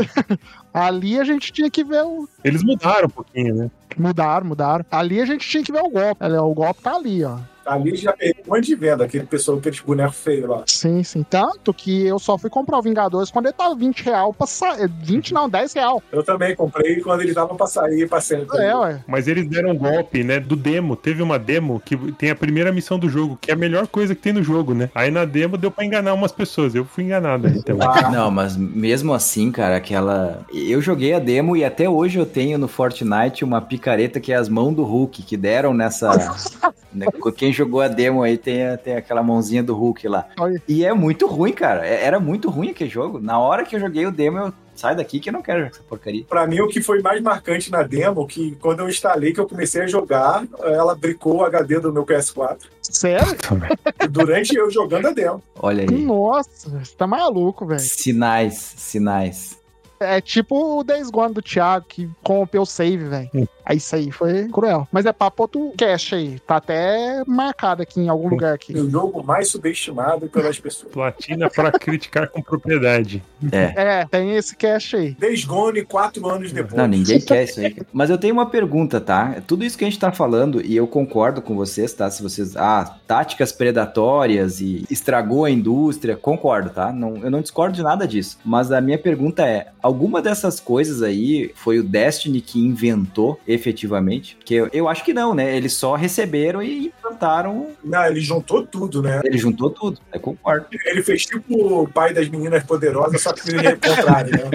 Ali a gente tinha que ver o... Eles mudaram um pouquinho, né? Mudaram, mudaram. Ali a gente tinha que ver o golpe. Olha, o golpe tá ali, ó. Ali já perdeu um monte de venda, aquele pessoal, aqueles bonecos feios lá. Sim, sim. Tanto que eu só fui comprar o Vingadores quando ele tava vinte real pra sair. vinte não, dez real. Eu também comprei quando eles davam pra sair, pra sempre. É, ué. Mas eles deram um golpe, né, do demo. Teve uma demo que tem a primeira missão do jogo, que é a melhor coisa que tem no jogo, né? Aí na demo deu pra enganar umas pessoas. Eu fui enganado. Então. Ah, Não, mas mesmo assim, cara, aquela... Eu joguei a demo e até hoje eu tenho no Fortnite uma picareta que é as mãos do Hulk, que deram nessa... né, quem jogou a demo aí tem, a- tem aquela mãozinha do Hulk lá. Olha. E é muito ruim, cara. É- Era muito ruim aquele jogo. Na hora que eu joguei o demo, eu saio daqui que eu não quero jogar essa porcaria. Pra mim, o que foi mais marcante na demo, que quando eu instalei, que eu comecei a jogar, ela bricou o H D do meu P S quatro. Sério? Durante eu jogando a demo. Olha aí. Nossa, você tá maluco, velho. Sinais, sinais. É tipo o Days Gone do Thiago, que corrompeu o save, velho. Hum. Aí isso aí foi cruel. Mas é papo outro cache aí. Tá até marcado aqui em algum lugar aqui. O jogo mais subestimado pelas pessoas. Platina pra criticar com propriedade. É, tem esse cache aí. Days Gone, quatro anos depois. Não, ninguém quer isso aí. Mas eu tenho uma pergunta, tá? Tudo isso que a gente tá falando, e eu concordo com vocês, tá? Se vocês... Ah, táticas predatórias e estragou a indústria, concordo, tá? Não, eu não discordo de nada disso. Mas a minha pergunta é, alguma dessas coisas aí foi o Destiny que inventou efetivamente? Porque eu, eu acho que não, né? Eles só receberam e implantaram... Não, ele juntou tudo, né? Ele juntou tudo, eu concordo. Ele fez tipo o pai das meninas poderosas, só que ele é o contrário, né?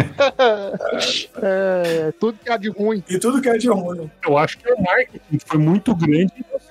É, tudo que é de ruim. E tudo que é de ruim. Eu acho que o marketing foi muito grande e deu certo.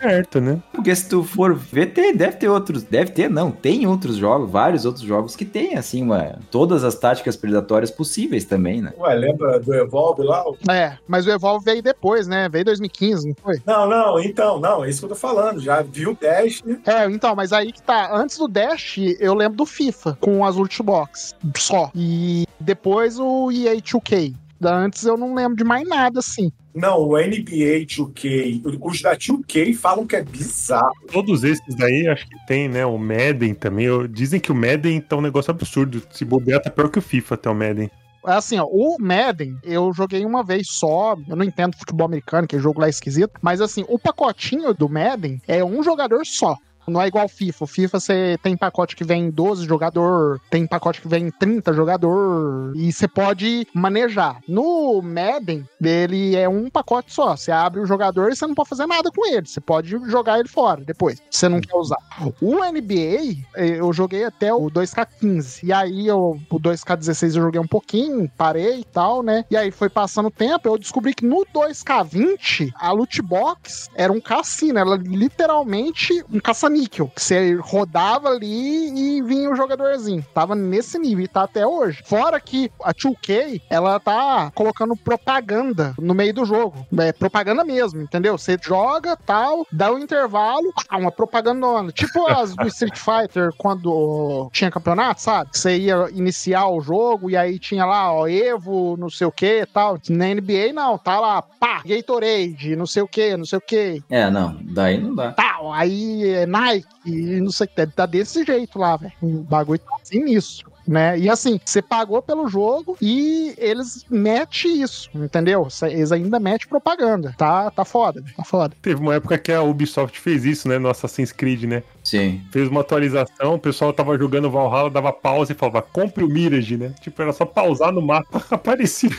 certo, né? Porque se tu for ver, tem, deve ter outros, deve ter, não, tem outros jogos, vários outros jogos que tem, assim, uma, todas as táticas predatórias possíveis também, né? Ué, lembra do Evolve lá? É, mas o Evolve veio depois, né? Veio em dois mil e quinze, não foi? Não, não, então, não, é isso que eu tô falando. Já viu o Dash. É, então, mas aí que tá. Antes do Dash, eu lembro do FIFA, com as loot box, só. E depois o E A dois K. Antes eu não lembro de mais nada, assim. Não, o N B A dois K, os da dois K falam que é bizarro. Todos esses daí, acho que tem, né? O Madden também. Eu- Dizem que o Madden tá um negócio absurdo. Se bobear, tá pior que o FIFA até o Madden. Assim, ó, o Madden, eu joguei uma vez só, eu não entendo futebol americano, que é jogo lá esquisito, mas assim, o pacotinho do Madden é um jogador só. Não é igual o FIFA. O FIFA você tem pacote que vem doze jogador, tem pacote que vem trinta jogador, e você pode manejar. No Madden, ele é um pacote só. Você abre o jogador e você não pode fazer nada com ele. Você pode jogar ele fora depois, se você não quer usar. O N B A, eu joguei até o dois K quinze. E aí, eu, o dois K dezesseis eu joguei um pouquinho, parei e tal, né? E aí foi passando o tempo, eu descobri que no dois K vinte, a loot box era um cassino. Era literalmente um caça-níquel. Que você rodava ali e vinha o jogadorzinho. Tava nesse nível e tá até hoje. Fora que a dois K, ela tá colocando propaganda no meio do jogo. É propaganda mesmo, entendeu? Você joga, tal, dá um intervalo, uma propagandona. Tipo as do Street Fighter, quando tinha campeonato, sabe? Você ia iniciar o jogo e aí tinha lá, ó, Evo, não sei o que, tal. Na N B A, não. Tá lá, pá, Gatorade, não sei o que, não sei o que. É, não, daí não dá. Tal, aí é Nike, e não sei o que, tá desse jeito lá, velho. O bagulho tá assim nisso. Né? E assim, você pagou pelo jogo e eles metem isso, entendeu? Eles ainda metem propaganda. Tá, tá foda, tá foda. Teve uma época que a Ubisoft fez isso, né? No Assassin's Creed, né? Sim. Fez uma atualização, o pessoal tava jogando Valhalla, dava pausa e falava, compre o Mirage, né? Tipo, era só pausar no mapa, aparecia.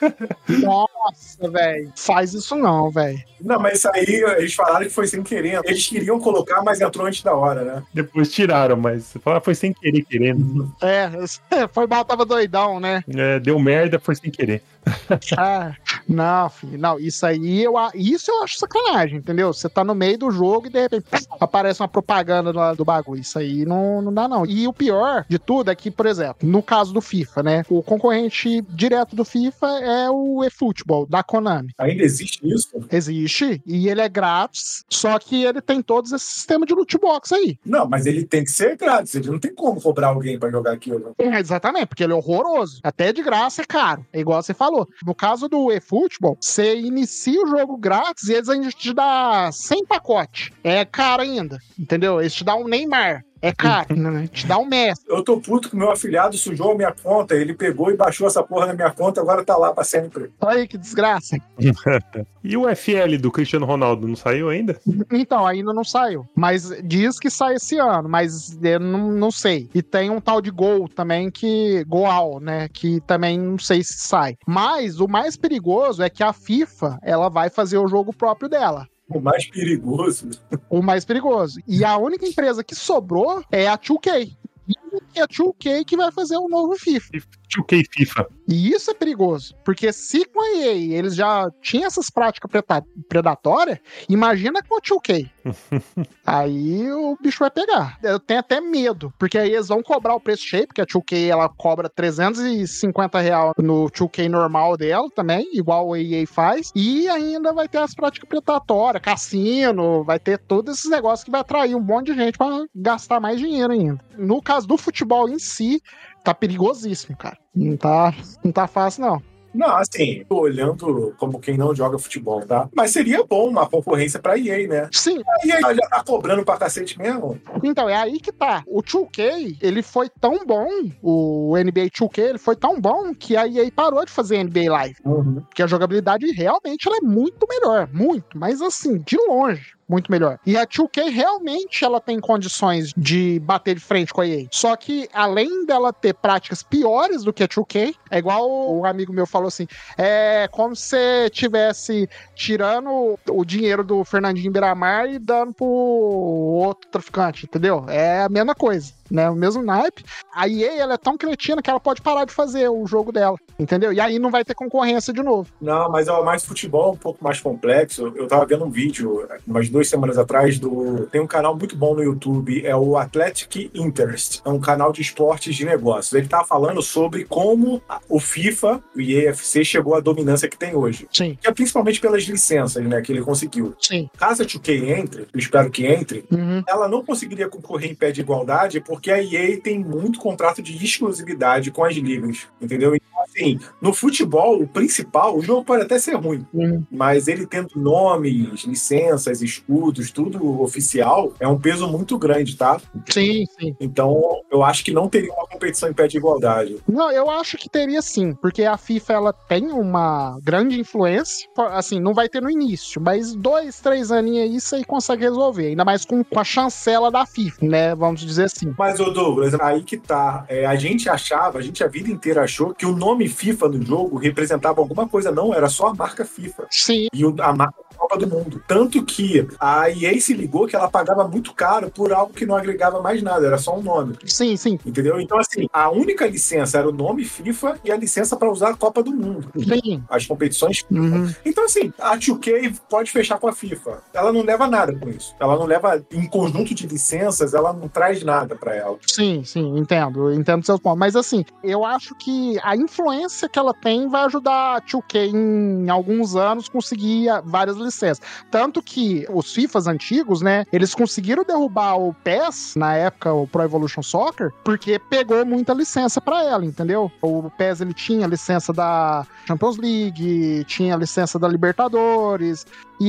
Nossa, velho. Faz isso não, velho. Não, mas isso aí, eles falaram que foi sem querer. Eles queriam colocar, mas entrou antes da hora, né? Depois tiraram, mas você fala, foi sem querer, querendo. É, foi mal, tava doidão, né? É, deu merda, foi sem querer. Ah, não, filho, não, isso aí eu, isso eu acho sacanagem, entendeu? Você tá no meio do jogo e de repente aparece uma propaganda lá do bagulho. Isso aí não, não dá, não. E o pior de tudo é que, por exemplo, no caso do FIFA, né? O concorrente direto do FIFA é o eFootball, da Konami. Ainda existe isso? Existe, e ele é grátis, só que ele tem todos esse sistema de loot box aí. Não, mas ele tem que ser grátis. Ele não tem como cobrar alguém pra jogar aquilo. É, exatamente, porque ele é horroroso. Até de graça é caro, é igual você falou. No caso do eFootball, você inicia o jogo grátis e eles ainda te dão cem pacotes. É caro ainda, entendeu? Eles te dão um Neymar. É caro, né? Te dá um Messi. Eu tô puto que meu afiliado sujou a minha conta. Ele pegou e baixou essa porra na minha conta, agora tá lá pra sempre. Olha aí que desgraça. E o F L do Cristiano Ronaldo não saiu ainda? Então, ainda não saiu. Mas diz que sai esse ano, mas eu não, não sei. E tem um tal de Gol também, que Goal, né? Que também não sei se sai. Mas o mais perigoso é que a FIFA, ela vai fazer o jogo próprio dela. O mais perigoso. O mais perigoso. E a única empresa que sobrou é a dois K. E é a dois K que vai fazer o novo FIFA. dois K FIFA. E isso é perigoso, porque se com a E A eles já tinham essas práticas predatórias, imagina com a dois K. Aí o bicho vai pegar. Eu tenho até medo, porque aí eles vão cobrar o preço cheio, porque a dois K ela cobra trezentos e cinquenta reais no dois K normal dela também, igual a E A faz, e ainda vai ter as práticas predatórias, cassino, vai ter todos esses negócios que vai atrair um monte de gente pra gastar mais dinheiro ainda. No caso do futebol em si, tá perigosíssimo, cara. Não tá, não tá fácil, não. Não, assim, tô olhando como quem não joga futebol, tá? Mas seria bom uma concorrência pra E A, né? Sim. A E A já tá cobrando pra cacete mesmo. Então, é aí que tá. O dois K, ele foi tão bom, o N B A dois K, ele foi tão bom que a E A parou de fazer N B A Live. Uhum. Porque a jogabilidade realmente ela é muito melhor. Muito. Mas assim, de longe. Muito melhor. E a dois K realmente ela tem condições de bater de frente com a E A. Só que além dela ter práticas piores do que a dois K, é igual um amigo meu falou assim, é como se você tivesse tirando o dinheiro do Fernandinho Beiramar e dando pro outro traficante, entendeu? É a mesma coisa. né? O mesmo naipe. A E A, ela é tão cretina que ela pode parar de fazer o jogo dela, entendeu? E aí não vai ter concorrência de novo. Não, mas é mais futebol, um pouco mais complexo. Eu tava vendo um vídeo, umas duas semanas atrás, do... tem um canal muito bom no YouTube, é o Athletic Interest. É um canal de esportes de negócios. Ele tava falando sobre como o FIFA, o E A F C, chegou à dominância que tem hoje. Sim. Que é principalmente pelas licenças, né, que ele conseguiu. Sim. Caso a dois K entre, eu espero que entre, Uhum. ela não conseguiria concorrer em pé de igualdade porque a E A tem muito contrato de exclusividade com as ligas, entendeu? Então, assim, no futebol, o principal, o jogo pode até ser ruim, Uhum. mas ele tendo nomes, licenças, escudos, tudo oficial, é um peso muito grande, tá? Sim, sim. Então, eu acho que não teria uma competição em pé de igualdade. Não, eu acho que teria sim, porque a FIFA, ela tem uma grande influência, assim, não vai ter no início, mas dois, três aninhos aí você consegue resolver, ainda mais com, com a chancela da FIFA, né, vamos dizer assim. Mas, ô Douglas, aí que tá, é, a gente achava, a gente a vida inteira achou que o nome FIFA no jogo representava alguma coisa, não, era só a marca FIFA. Sim. E o, a marca Copa do Mundo. Tanto que a E A se ligou que ela pagava muito caro por algo que não agregava mais nada, era só um nome. Sim, sim. Entendeu? Então, assim, a única licença era o nome FIFA e a licença para usar a Copa do Mundo. Sim. As competições FIFA. Uhum. Então, assim, a dois K pode fechar com a FIFA. Ela não leva nada com isso. Ela não leva, em conjunto de licenças, ela não traz nada para ela. Sim, sim, entendo. Entendo seus pontos. Mas, assim, eu acho que a influência que ela tem vai ajudar a dois K em alguns anos conseguir várias licenças. Tanto que os FIFAs antigos, né, eles conseguiram derrubar o P E S, na época o Pro Evolution Soccer, porque pegou muita licença pra ela, entendeu? O P E S, ele tinha licença da Champions League, tinha licença da Libertadores,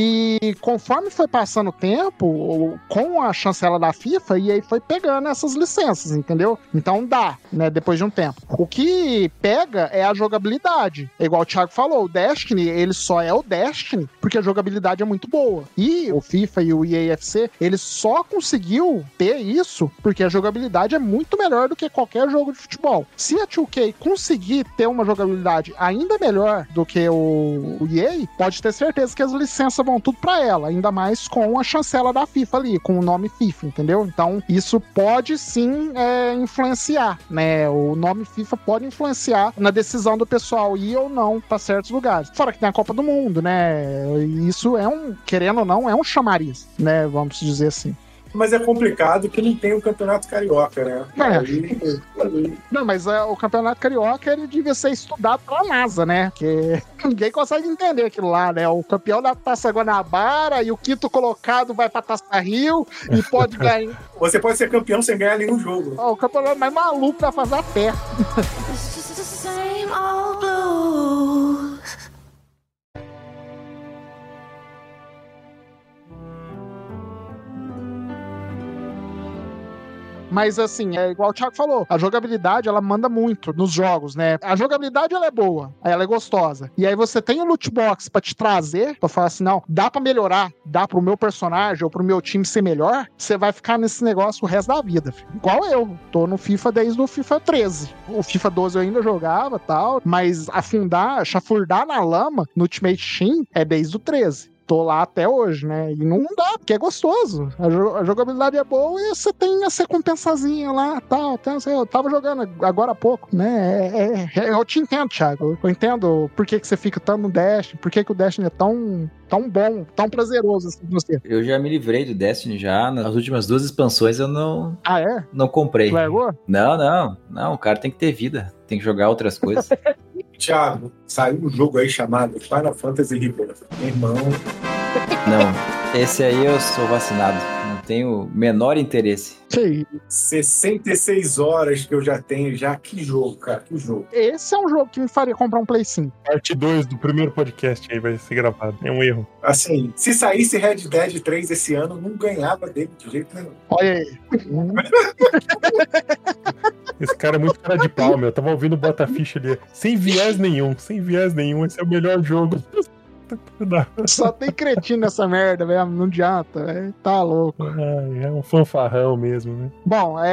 e conforme foi passando o tempo, com a chancela da FIFA, e aí foi pegando essas licenças, entendeu? Então dá, né, depois de um tempo. O que pega é a jogabilidade. É igual o Thiago falou, o Destiny, ele só é o Destiny porque a jogabilidade é muito boa. E o FIFA e o E A F C, ele só conseguiu ter isso porque a jogabilidade é muito melhor do que qualquer jogo de futebol. Se a dois K conseguir ter uma jogabilidade ainda melhor do que o, o E A, pode ter certeza que as licenças vão tudo pra ela, ainda mais com a chancela da FIFA ali, com o nome FIFA, entendeu? Então, isso pode sim é, influenciar, né? O nome FIFA pode influenciar na decisão do pessoal ir ou não pra certos lugares. Fora que tem a Copa do Mundo, né? Isso é um, querendo ou não, é um chamariz, né? Vamos dizer assim. Mas é complicado que não tem o Campeonato Carioca, né? É. Aí... Não, mas é, o Campeonato Carioca, ele devia ser estudado pela NASA, né? Porque ninguém consegue entender aquilo lá, né? O campeão da Taça Guanabara e o quinto colocado vai pra Taça Rio e pode ganhar. Você pode ser campeão sem ganhar nenhum jogo. Ó, o campeonato mais maluco pra fazer a pé. It's just the same old blues. Mas assim, é igual o Thiago falou, a jogabilidade, ela manda muito nos jogos, né? A jogabilidade, ela é boa, ela é gostosa. E aí você tem o loot box pra te trazer, pra falar assim, não, dá pra melhorar, dá pro meu personagem ou pro meu time ser melhor, você vai ficar nesse negócio o resto da vida, filho. Igual eu, tô no FIFA desde o FIFA treze. O FIFA doze eu ainda jogava e tal, mas afundar, chafurdar na lama no Ultimate Team é desde o treze. Tô lá até hoje, né? E não dá, porque é gostoso. A, jo- a jogabilidade é boa e você tem a recompensazinha lá, tal. Tem, eu tava jogando agora há pouco, né? É, é, eu te entendo, Thiago. Eu entendo por que, que você fica tão no Destiny, por que, que o Destiny é tão, tão bom, tão prazeroso assim pra você. Eu já me livrei do Destiny já. Nas últimas duas expansões eu não, Ah, é? não comprei. Largou? Não, não. Não, o cara tem que ter vida. Tem que jogar outras coisas. Thiago, saiu um jogo aí chamado Final Fantasy Rebirth. Meu irmão, Não, esse aí eu sou vacinado. Não tenho o menor interesse. Sim. sessenta e seis horas que eu já tenho já. Que jogo, cara, que jogo. Esse é um jogo que me faria comprar um Play cinco. Parte dois do primeiro podcast aí vai ser gravado. É um erro. Assim, se saísse Red Dead três esse ano, não ganhava dele de jeito nenhum. Olha aí. Esse cara é muito cara de pau, meu. Eu tava ouvindo o Botaficha ali. Sem viés nenhum. Sem viés nenhum. Esse é o melhor jogo. Só tem cretino nessa merda, velho. Não adianta, velho. Tá louco. Ai, é um fanfarrão mesmo, né? Bom, é,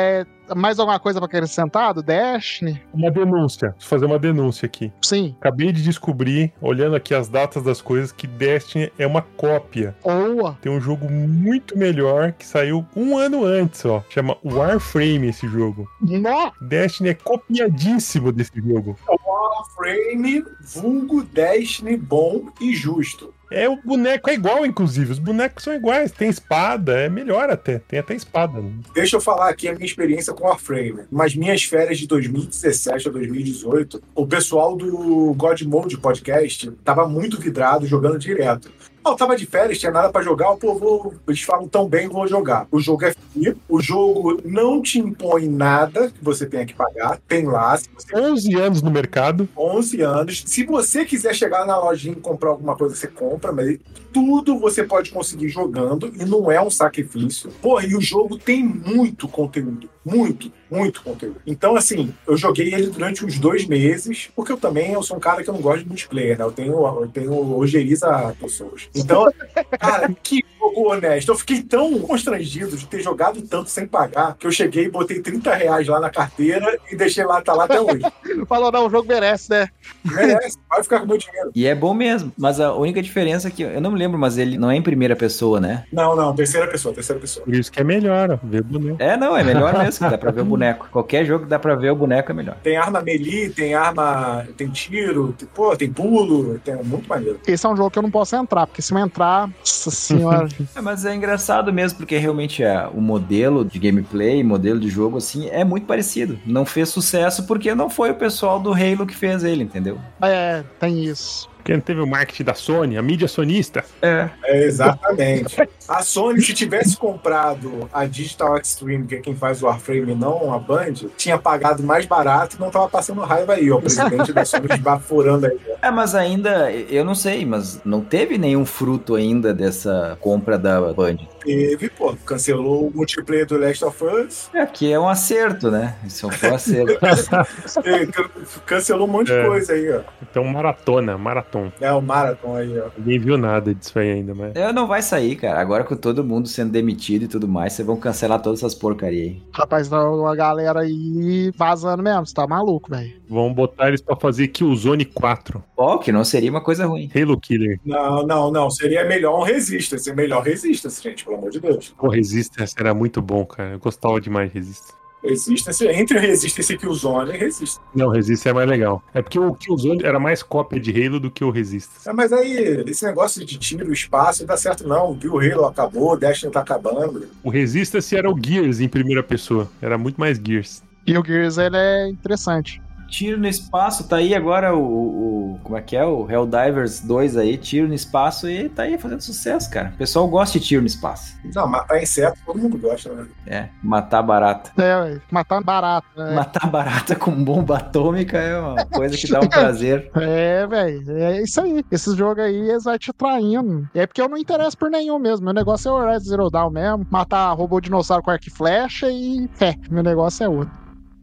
mais alguma coisa pra acrescentar do Destiny? Uma denúncia. Preciso fazer uma denúncia aqui. Sim. Acabei de descobrir, olhando aqui as datas das coisas, que Destiny é uma cópia. Boa. Tem um jogo muito melhor que saiu um ano antes, ó. Chama Warframe esse jogo. Nó. Destiny é copiadíssimo desse jogo. Warframe, vulgo Destiny bom e justo. É, o boneco é igual, inclusive. Os bonecos são iguais. Tem espada, é melhor até. Tem até espada. Né? Deixa eu falar aqui a minha experiência com Warframe. Mas minhas férias de dois mil e dezessete a dois mil e dezoito, o pessoal do God Mode Podcast tava muito vidrado, jogando direto. Eu tava de férias, tinha nada pra jogar, pô, vou, eles falam tão bem, vou jogar. O jogo é free, o jogo não te impõe nada que você tenha que pagar, tem lá. Se você... onze anos no mercado. onze anos. Se você quiser chegar na lojinha e comprar alguma coisa, você compra, mas tudo você pode conseguir jogando e não é um sacrifício. Pô, e o jogo tem muito conteúdo. Muito, muito conteúdo. Então, assim, eu joguei ele durante uns dois meses, porque eu também eu sou um cara que eu não gosto de multiplayer, né? Eu tenho, eu tenho ojeriza a pessoas. Então, cara, que jogo honesto. Eu fiquei tão constrangido de ter jogado tanto sem pagar, que eu cheguei e botei trinta reais lá na carteira e deixei lá, tá lá até hoje. Falou, não, o jogo merece, né? Merece, vai ficar com o meu dinheiro. E é bom mesmo, mas a única diferença é que, eu não me lembro, mas ele não é em primeira pessoa, né? Não, não, terceira pessoa, terceira pessoa. Por isso que é melhor, ó. Ver o boneco. É, não, é melhor mesmo, que dá pra ver o boneco. Qualquer jogo que dá pra ver o boneco é melhor. Tem arma melee, tem arma, tem tiro, tem, pô, tem pulo, tem muito maneiro. Esse é um jogo que eu não posso entrar, porque se eu entrar, nossa senhora. É, mas é engraçado mesmo, porque realmente é, o modelo de gameplay, modelo de jogo, assim, é muito parecido. Não fez sucesso porque não foi o pessoal do Halo que fez ele, entendeu? É, tem isso. Porque não teve o marketing da Sony, a mídia sonista. É. É, exatamente. A Sony, se tivesse comprado a Digital Extreme, que é quem faz o Warframe, não a Band, tinha pagado mais barato e não tava passando raiva aí, ó. O presidente da Sony esbaforando aí. Ó. É, mas ainda, eu não sei, mas não teve nenhum fruto ainda dessa compra da Band. Teve, pô, cancelou o multiplayer do Last of Us. É, que é um acerto, né? Isso é um acerto. Cancelou um monte É. de coisa aí, ó. Então, maratona, maratona. É, o Marathon aí, ó. Ninguém viu nada disso aí ainda, mas... É, não vai sair, cara. Agora com todo mundo sendo demitido e tudo mais, vocês vão cancelar todas essas porcarias aí. Rapaz, tá uma galera aí vazando mesmo, você tá maluco, velho. Vão botar eles pra fazer Killzone quatro. Ó, que não seria uma coisa ruim. Halo Killer. Não, não, não. Seria melhor um Resistance. Melhor Resistance, gente, pelo amor de Deus. Pô, Resistance era muito bom, cara. Eu gostava demais de Resistance. Resistance, entre Resistance e Killzone, Resistance. Não, Resistance é mais legal. É porque o Killzone era mais cópia de Halo do que o Resistance. É, mas aí, esse negócio de tiro, espaço, não dá certo não. Viu, o Halo acabou, o Destiny tá acabando. O Resistance era o Gears em primeira pessoa. Era muito mais Gears. E o Gears, ele é interessante. Tiro no espaço, tá aí agora o, o, o- como é que é? O Helldivers dois aí, tiro no espaço e tá aí fazendo sucesso, cara. O pessoal gosta de tiro no espaço. Não, matar inseto, todo mundo gosta, né? É, matar barata. É, véio, matar barato, né? Matar barata com bomba atômica é uma coisa que dá um prazer. É, velho, é isso aí. Esses jogos aí, eles vão te traindo. E é porque eu não interesso por nenhum mesmo. Meu negócio é o Horizon Zero Dawn mesmo. Matar robô dinossauro com arco e flecha e fé. Meu negócio é outro.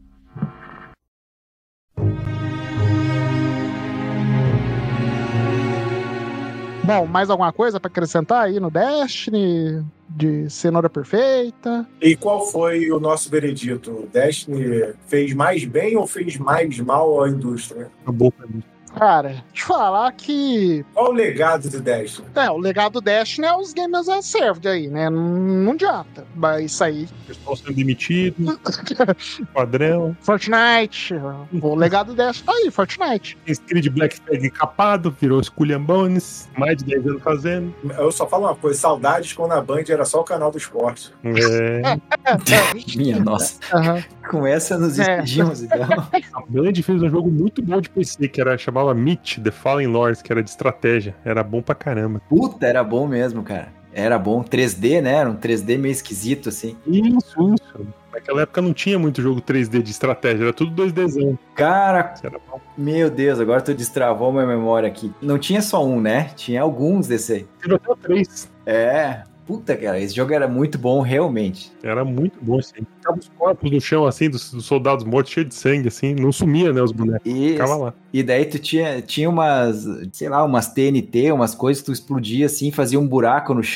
Bom, mais alguma coisa pra acrescentar aí no Destiny? De cenoura perfeita? E qual foi o nosso veredito? O Destiny fez mais bem ou fez mais mal à indústria? Acabou pra mim. Cara, te falar que. Qual o legado do Destiny? É, o legado do Destiny é os gamers as served aí, né? Não, não adianta. Mas isso aí. O pessoal sendo demitido, padrão. Fortnite. O legado do Destiny tá aí, Fortnite. Tem Creed Black Flag encapado, virou Sculliambones, mais de dez anos fazendo. Eu só falo uma coisa, saudades quando a Band era só o canal do esporte. É. Minha nossa. Aham. Com essa nos É. despedimos, então. A Band fez um jogo muito bom de P C, que era, chamava Myth, The Fallen Lords, que era de estratégia. Era bom pra caramba. Puta, era bom mesmo, cara. Era bom. três D, né? Era um três D meio esquisito, assim. Isso, isso. Naquela época não tinha muito jogo três D de estratégia, era tudo dois Dzão. Cara, Isso era bom. meu Deus, agora tu destravou minha memória aqui. Não tinha só um, né? Tinha alguns desse aí. Teve até o três. É. Puta, cara, esse jogo era muito bom, realmente. Era muito bom, assim. Ficava os corpos no chão, assim, dos, dos soldados mortos, cheio de sangue, assim. Não sumia, né, os bonecos. E, Ficava lá. e daí tu tinha, tinha umas, sei lá, umas T N T, umas coisas que tu explodia assim, fazia um buraco no chão.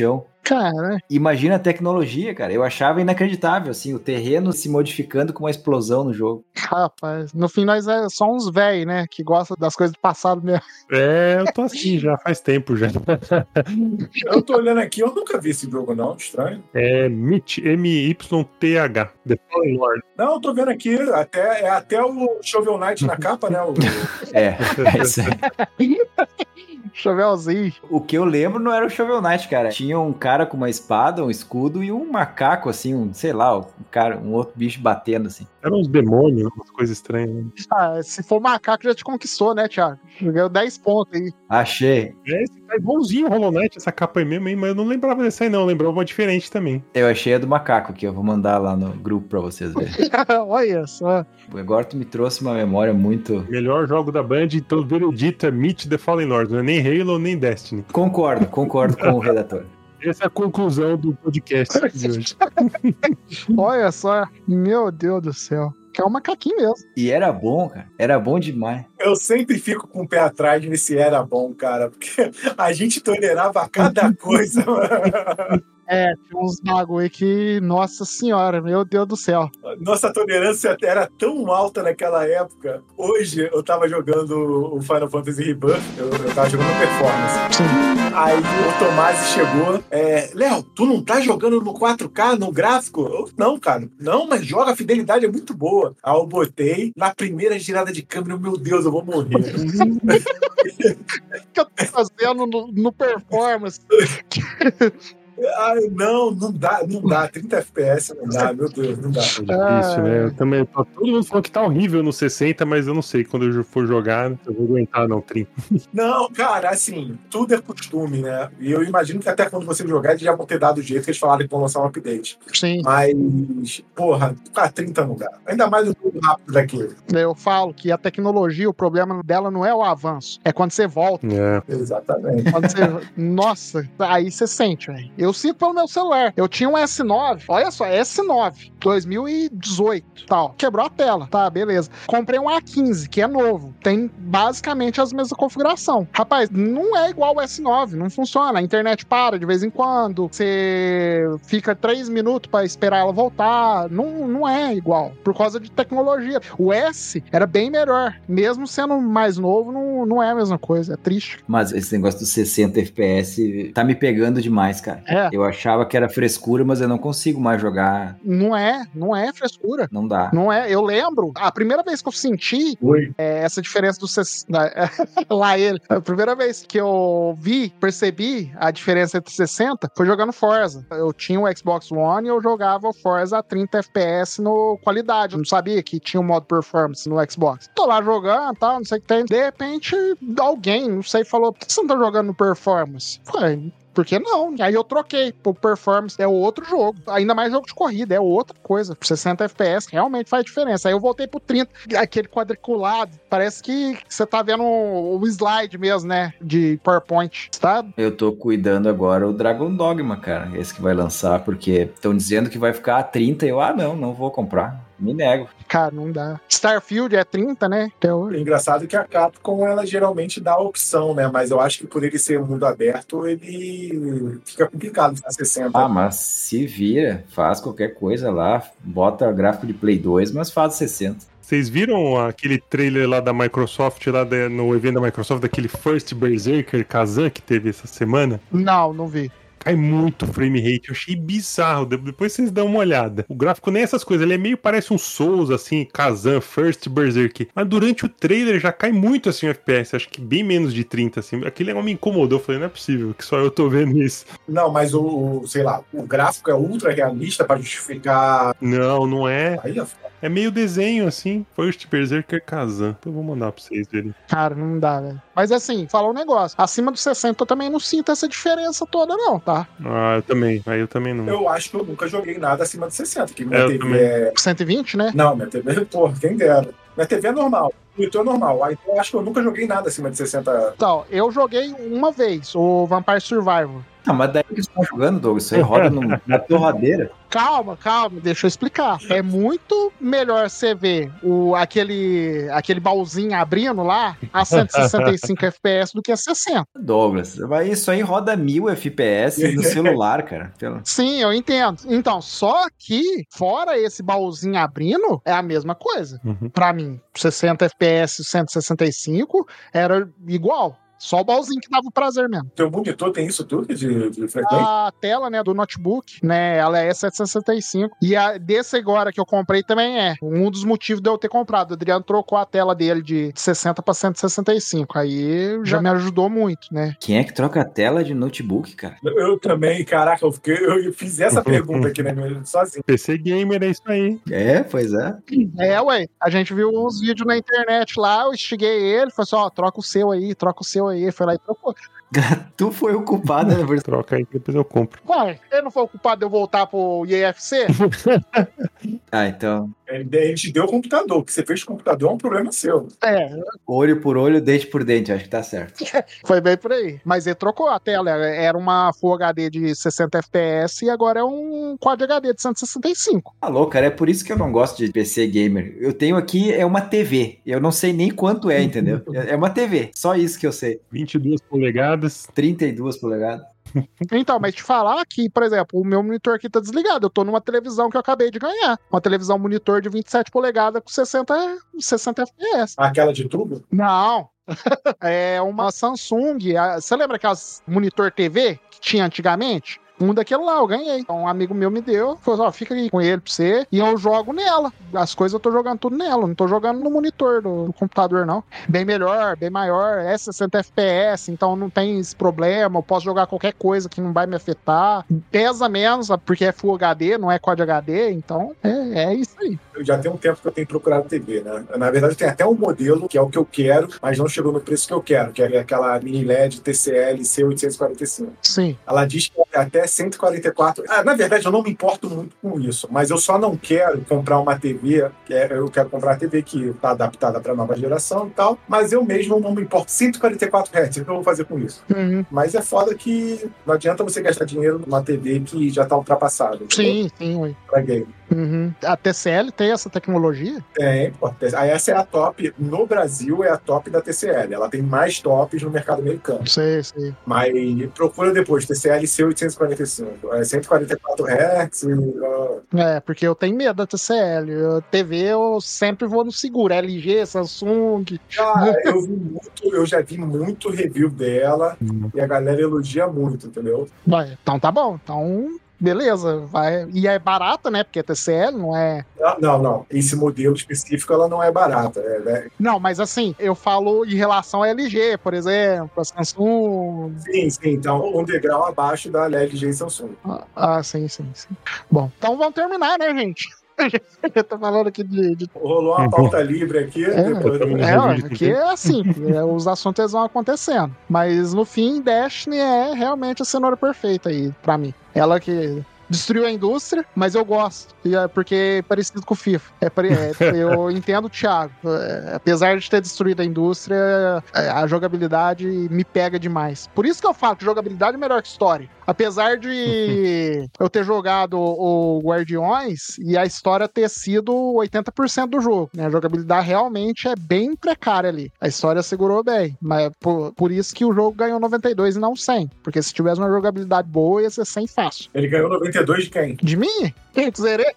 Cara, Imagina a tecnologia, cara. Eu achava inacreditável, assim, o terreno se modificando com uma explosão no jogo. rapaz, no fim nós é só uns véi, né? Que gostam das coisas do passado mesmo. É, eu tô assim já faz tempo já. Eu tô olhando aqui, eu nunca vi esse jogo, não. Estranho. É M Y T H, The Fallen Lord. Não, eu tô vendo aqui, até, é até o Shovel Knight na capa, né? O, É, é isso aí. Chovelzinho. O que eu lembro não era o Shovel Knight, cara. Tinha um cara com uma espada, um escudo e um macaco, assim, um, sei lá, um cara, um outro bicho batendo, assim. Eram uns demônios, umas coisas estranhas. Né? Ah, se for macaco, já te conquistou, né, Thiago? Ganhou dez pontos aí. Achei. É, esse tá igualzinho o Hollow Knight, essa capa aí mesmo, hein? Mas eu não lembrava dessa aí, não. Eu lembrava uma diferente também. Eu achei a do macaco aqui, eu vou mandar lá no grupo pra vocês verem. Olha só. Agora tu me trouxe uma memória muito... Melhor jogo da Band, então o veredito é Meet the Fallen Lord. Não é nem Halo, nem Destiny. Concordo, concordo com o redator. Essa é a conclusão do podcast de hoje. Olha só. Meu Deus do céu. Que é um macaquinho mesmo. E era bom, cara. Era bom demais. eu sempre fico com o pé atrás nesse era bom, cara, porque a gente tolerava cada coisa, mano. É, tinha uns bagulho que, nossa senhora, meu Deus do céu. Nossa tolerância era tão alta naquela época. Hoje eu tava jogando o Final Fantasy Rebirth, eu, eu tava jogando Performance. Sim. Aí o Tomasi chegou, é, Léo, tu não tá jogando no quatro K, no gráfico? Eu, não, cara, não, mas joga, a fidelidade é muito boa. Aí eu botei, na primeira girada de câmera, meu Deus, eu vou morrer. O que eu tô fazendo no, no Performance? Ai, não, não dá, não dá. trinta F P S não dá, meu Deus, não dá. É difícil, né? Eu também, todo mundo falou que tá horrível no sessenta, mas eu não sei, quando eu for jogar, eu vou aguentar não, trinta. Não, cara, assim, tudo é costume, né? E eu imagino que até quando você jogar, eles já vão ter dado o jeito que eles falaram que vão lançar um update. Sim. Mas, porra, ficar trinta não dá. Ainda mais o jogo rápido daquele. Eu falo que a tecnologia, o problema dela não é o avanço, é quando você volta. É. Exatamente. Quando você... Nossa, aí você sente, velho. Eu sinto pelo meu celular. Eu tinha um S nove, olha só, S nove, dois mil e dezoito, tal. Quebrou a tela, tá, beleza. Comprei um A quinze, que é novo. Tem basicamente as mesmas configuração. Rapaz, não é igual o S nove, não funciona. A internet para de vez em quando, você fica três minutos pra esperar ela voltar. Não, não é igual, por causa de tecnologia. O S era bem melhor. Mesmo sendo mais novo, não, não é a mesma coisa, é triste. Mas esse negócio dos sessenta F P S tá me pegando demais, cara. É. Eu achava que era frescura, mas eu não consigo mais jogar. Não é, não é frescura. Não dá. Não é, eu lembro, a primeira vez que eu senti é, essa diferença do sessenta, lá ele, a primeira vez que eu vi, percebi a diferença entre sessenta, foi jogando Forza. Eu tinha o Xbox One e eu jogava o Forza a trinta F P S no qualidade. Eu não sabia que tinha o modo performance no Xbox. Tô lá jogando, tal, não sei o que tem. De repente, alguém, não sei, falou, por que você não tá jogando no performance? Falei, por que não? Aí eu troquei pro Performance, é outro jogo. Ainda mais jogo de corrida, é outra coisa. Por sessenta F P S realmente faz diferença. Aí eu voltei pro trinta, aquele quadriculado. Parece que você tá vendo o slide mesmo, né? De PowerPoint, tá? Eu tô cuidando agora o Dragon Dogma, cara. Esse que vai lançar, porque estão dizendo que vai ficar a trinta. E eu, ah, não, não vou comprar. Me nego. Cara, não dá. Starfield é trinta, né? Até hoje. É engraçado que a Capcom, ela geralmente dá a opção, né? Mas eu acho que por ele ser mundo aberto, ele fica complicado ficar sessenta. Ah, mas se vira, faz qualquer coisa lá, bota gráfico de Play dois, mas faz sessenta. Vocês viram aquele trailer lá da Microsoft, lá da, no evento da Microsoft, daquele First Berserker Kazan que teve essa semana? Não, não vi. Cai muito o frame rate, eu achei bizarro. Depois vocês dão uma olhada. O gráfico nem essas coisas, ele é meio, parece um Souls, assim, Kazan, First Berserk. Mas durante o trailer já cai muito assim o F P S, acho que bem menos de trinta, assim. Aquele negócio me incomodou, eu falei, não é possível, que só eu tô vendo isso. Não, mas o, o sei lá, o gráfico é ultra realista pra justificar... Não, não é. Aí, ó. É meio desenho, assim. First Berserker Kazan. Eu vou mandar pra vocês verem. Cara, não dá, velho. Mas assim, falar um negócio. Acima dos sessenta eu também não sinto essa diferença toda, não, tá? Ah, eu também. Aí eu também não. Eu acho que eu nunca joguei nada acima de sessenta, que minha É, eu T V também. é... cento e vinte, né? Não, minha T V, porra, quem dera. Minha T V é normal. monitor normal. Aí eu acho que eu nunca joguei nada acima de sessenta. Então, eu joguei uma vez, o Vampire Survivor. Ah, mas daí que você tá jogando, Douglas, isso aí roda num- na torradeira. Calma, calma, deixa eu explicar. É muito melhor você ver o, aquele, aquele baúzinho abrindo lá a cento e sessenta e cinco F P S do que a sessenta. Douglas, mas isso aí roda mil F P S no celular, cara. Pelo- Sim, eu entendo. Então, só que, fora esse baúzinho abrindo, é a mesma coisa. Uhum. Pra mim, sessenta F P S e cento e sessenta e cinco era igual. Só o baúzinho que dava o prazer mesmo. Teu monitor tem isso tudo de, de frequência? A tela, né, do notebook, né, ela é setecentos e sessenta e cinco. E a desse agora que eu comprei também é. Um dos motivos de eu ter comprado. O Adriano trocou a tela dele de sessenta para cento e sessenta e cinco. Aí já me ajudou muito, né? Quem é que troca a tela de notebook, cara? Eu, eu também, caraca, eu, fiquei, eu fiz essa pergunta aqui, né, meu, sozinho. P C Gamer é isso aí. É, pois é. É, ué. A gente viu uns vídeos na internet lá, eu instiguei ele, falei assim, ó, troca o seu aí, troca o seu aí. Ele foi lá e trocou. Tu foi o culpado, né? Verdade. Troca aí que depois eu compro. Ué, ele não foi o culpado de eu voltar pro I E F C? Ah, então, Ele, ele te deu o computador. O que você fez com o computador é um problema seu. É, olho por olho, dente por dente, acho que tá certo. foi bem por aí. Mas ele trocou a tela. Era uma Full H D de sessenta F P S e agora é um Quad H D de cento e sessenta e cinco. Tá louco, cara, é por isso que eu não gosto de P C Gamer. Eu tenho aqui, é uma T V. Eu não sei nem quanto é, entendeu? É uma T V, só isso que eu sei. vinte e duas polegadas. trinta e duas polegadas. Então, mas te falar que, por exemplo, o meu monitor aqui tá desligado. Eu tô numa televisão que eu acabei de ganhar. Uma televisão monitor de vinte e sete polegadas com sessenta, sessenta F P S. Aquela de tubo? Não. É uma Samsung. A- Você lembra aquelas monitor T V que tinha antigamente? Um daquele lá, eu ganhei. Então, um amigo meu me deu. Falou, ó, fica aí com ele pra você. E eu jogo nela. As coisas eu tô jogando tudo nela. Não tô jogando no monitor do, do computador, não. Bem melhor, bem maior. É sessenta F P S, então não tem esse problema. Eu posso jogar qualquer coisa que não vai me afetar. Pesa menos, porque é Full H D, não é Quad H D. Então, é, é isso aí. Eu já tem um tempo que eu tenho procurado T V, né? Na verdade, tem até um modelo que é o que eu quero, mas não chegou no preço que eu quero, que é aquela mini L E D T C L C oitocentos e quarenta e cinco. Sim. Ela diz que é até cento e quarenta e quatro. Ah, na verdade, eu não me importo muito com isso, mas eu só não quero comprar uma T V, que é, eu quero comprar uma T V que está adaptada para a nova geração e tal, mas eu mesmo não me importo. cento e quarenta e quatro hertz, o que eu vou fazer com isso? Uhum. Mas é foda que não adianta você gastar dinheiro numa T V que já está ultrapassada. Sim, sim, ué. Pra game. Uhum. A T C L tem essa tecnologia? É, pô, a- essa é a top, no Brasil é a top da T C L. Ela tem mais tops no mercado americano. Sei, sei. Mas procura depois, T C L C oitocentos e quarenta e cinco. É cento e quarenta e quatro hertz. Uh, É, porque eu tenho medo da T C L. Eu- T V eu sempre vou no seguro. L G, Samsung. cara, eu vi muito, eu já vi muito review dela e a galera elogia muito, entendeu? Vai, então tá bom. Então, beleza. Vai. E é barata, né? Porque é T C L, não é. Não, não, não. Esse modelo específico ela não é barata. É, né? Não, mas assim, eu falo em relação a L G, por exemplo, a Samsung. Sim, sim. Então, um degrau abaixo da L G e Samsung. Ah, ah, sim, sim, sim. Bom, então vamos terminar, né, gente? Eu tô falando aqui de. de... Rolou uma pauta livre aqui. É, depois eu- É, ó, aqui é assim, é, os assuntos eles vão acontecendo. Mas no fim, Destiny é realmente a cenoura perfeita aí, pra mim. Ela que destruiu a indústria, mas eu gosto, e é porque é parecido com o FIFA. É, pare- é, eu entendo o Thiago. É, apesar de ter destruído a indústria, é, a jogabilidade me pega demais. Por isso que eu falo que jogabilidade é melhor que história. Apesar de eu ter jogado o Guardiões e a história ter sido oitenta por cento do jogo, né? A jogabilidade realmente é bem precária ali. A história segurou bem, mas por, por isso que o jogo ganhou noventa e dois e não cem. Porque se tivesse uma jogabilidade boa, ia ser cem fácil. Ele ganhou noventa e dois de quem? De mim? Quem que zerei?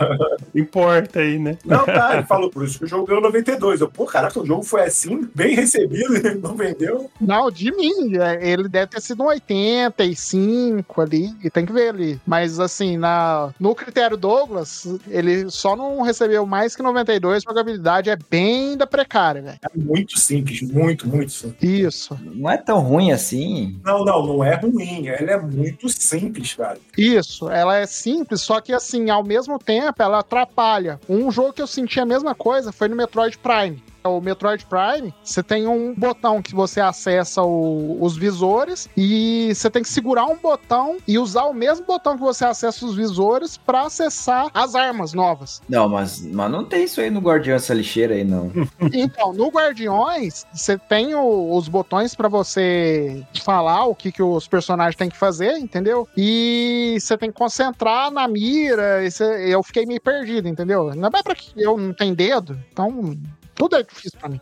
Importa aí, né? Não, tá, ele falou por isso que o jogo ganhou noventa e dois. Eu, pô, caraca, o jogo foi assim, bem recebido, ele não vendeu. Não, de mim. É, ele deve ter sido um oitenta e cinco ali, e tem que ver ali. Mas assim, na, no critério Douglas, ele só não recebeu mais que noventa e dois, a jogabilidade é bem da precária, velho. É muito simples, muito, muito simples. Isso, Não é tão ruim assim. Não, não, não é ruim, ela é muito simples, cara. isso. Ela é simples, só que assim, ao mesmo tempo, ela atrapalha. Um jogo que eu senti a mesma coisa foi no Metroid Prime. O Metroid Prime, você tem um botão que você acessa o- os visores e você tem que segurar um botão e usar o mesmo botão que você acessa os visores pra acessar as armas novas. Não, mas, mas não tem isso aí no Guardião, essa lixeira aí, não. Então, no Guardiões, você tem o- os botões pra você falar o que, que os personagens têm que fazer, entendeu? E você tem que concentrar na mira. E você- eu fiquei meio perdido, entendeu? Não é pra que eu não tenho dedo, então tudo é difícil pra mim.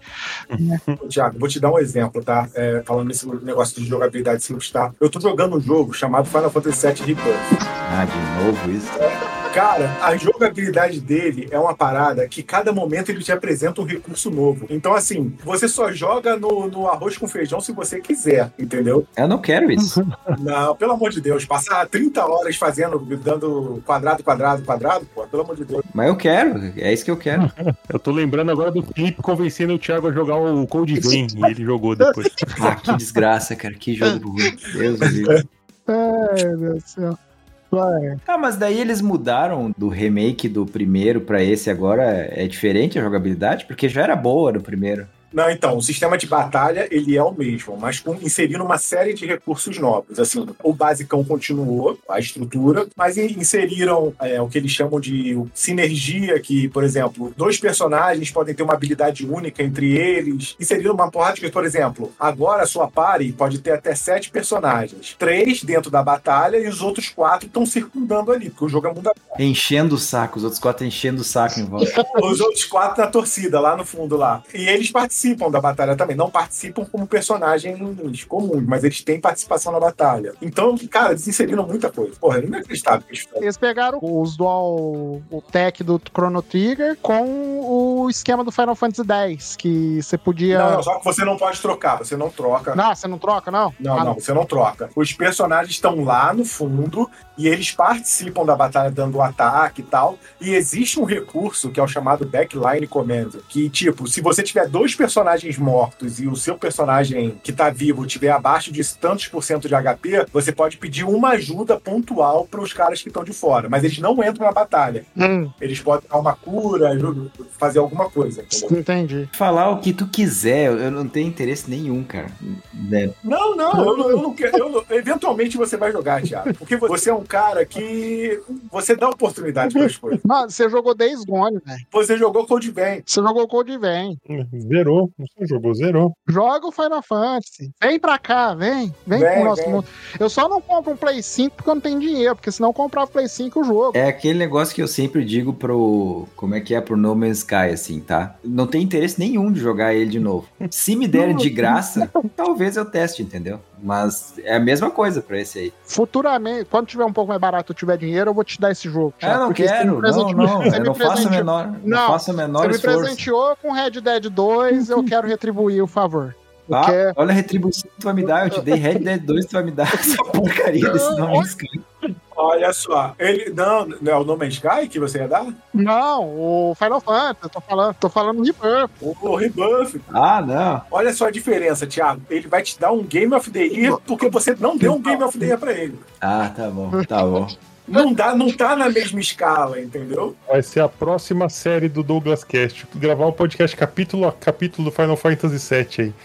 Tiago, vou te dar um exemplo, tá? É, falando nesse negócio de jogabilidade cinco star. Eu tô jogando um jogo chamado Final Fantasy sete Rebirth. Ah, de novo isso. Cara, a jogabilidade dele é uma parada que cada momento ele te apresenta um recurso novo. Então, assim, você só joga no, no arroz com feijão se você quiser, entendeu? Eu não quero isso. Não, pelo amor de Deus, passar trinta horas fazendo, dando quadrado, quadrado, quadrado, pô, pelo amor de Deus. Mas eu quero, é isso que eu quero. Eu tô lembrando agora do Felipe convencendo o Thiago a jogar o Code Vein, e ele jogou depois. Ah, que desgraça, cara. Que jogo ruim. Deus do céu. Ai, meu Deus do céu. Vai. Ah, mas daí eles mudaram do remake do primeiro pra esse agora. É diferente a jogabilidade? Porque já era boa no primeiro. Não, então, o sistema de batalha, ele é o mesmo, mas com, inserindo uma série de recursos novos. Assim, o basicão continuou, a estrutura, mas in- inseriram é, o que eles chamam de sinergia, que, por exemplo, dois personagens podem ter uma habilidade única entre eles. Inseriram uma porrada de coisa, por exemplo, agora a sua party pode ter até sete personagens. Três dentro da batalha e os outros quatro estão circundando ali, porque o jogo é mundo aberto. Enchendo o saco, os outros quatro enchendo o saco em volta. Os outros quatro na torcida, lá no fundo, lá. E eles participam da batalha também. Não participam como personagens comuns, mas eles têm participação na batalha. Então, cara, eles inseriram muita coisa. Porra, é inacreditável isso. Eles pegaram os dual, o tech do Chrono Trigger com o esquema do Final Fantasy X, que você podia... Não, não, só que você não pode trocar. Você não troca. Não, você não troca, não? Não, Ah, não, você não troca. Os personagens estão lá no fundo e eles participam da batalha dando o ataque e tal. E existe um recurso que é o chamado Backline Command, que, tipo, se você tiver dois personagens mortos e o seu personagem que tá vivo tiver abaixo de tantos por cento de H P, você pode pedir uma ajuda pontual para os caras que estão de fora. Mas eles não entram na batalha. Hum, Eles podem dar uma cura, fazer alguma coisa, entendeu? entendi. Falar o que tu quiser, eu eu não tenho interesse nenhum, cara. Né? Não, não, eu não, eu não quero. eu não- eventualmente você vai jogar, Thiago. Porque você é um cara que você dá oportunidade para as coisas. Mano, você jogou Days Gone, velho. Você jogou Code Vein. Você jogou Code Vein. Zerou, não jogou, zerou. Joga o Final Fantasy. Vem pra cá, vem. Vem, Vem, pro nosso vem. mundo. Eu só não compro um Play cinco porque eu não tenho dinheiro, porque senão eu comprava o Play cinco o jogo. É aquele negócio que eu sempre digo pro. Como é que é? Pro No Man's Sky, assim, tá? Não tem interesse nenhum de jogar ele de novo. Se me derem de graça, talvez eu teste, entendeu? Mas é a mesma coisa pra esse aí. Futuramente, quando tiver um pouco mais barato, eu tiver dinheiro, eu vou te dar esse jogo. Ah, eu não Porque você quero, me não, presente- não. você Eu me não faço a presenteou- menor, não, Não, faço a menor Você me esforço. presenteou com Red Dead dois, eu quero retribuir o favor. Porque... Ah, olha a retribuição que tu vai me dar. Eu te dei Red Dead dois, tu vai me dar essa porcaria desse No Man's Sky. Olha só, ele. Não, não é o No Man's Sky que você ia dar? Não, o Final Fantasy, eu tô falando, tô falando Rebirth. O, o Rebuff. Ah, não. Olha só a diferença, Thiago. Ele vai te dar um Game of the Year porque você não deu um Game of the Year pra ele. Ah, tá bom, tá bom. Não, dá, não tá na mesma escala, entendeu? Vai ser a próxima série do Douglas Cast. Gravar um podcast capítulo a capítulo do Final Fantasy sete aí.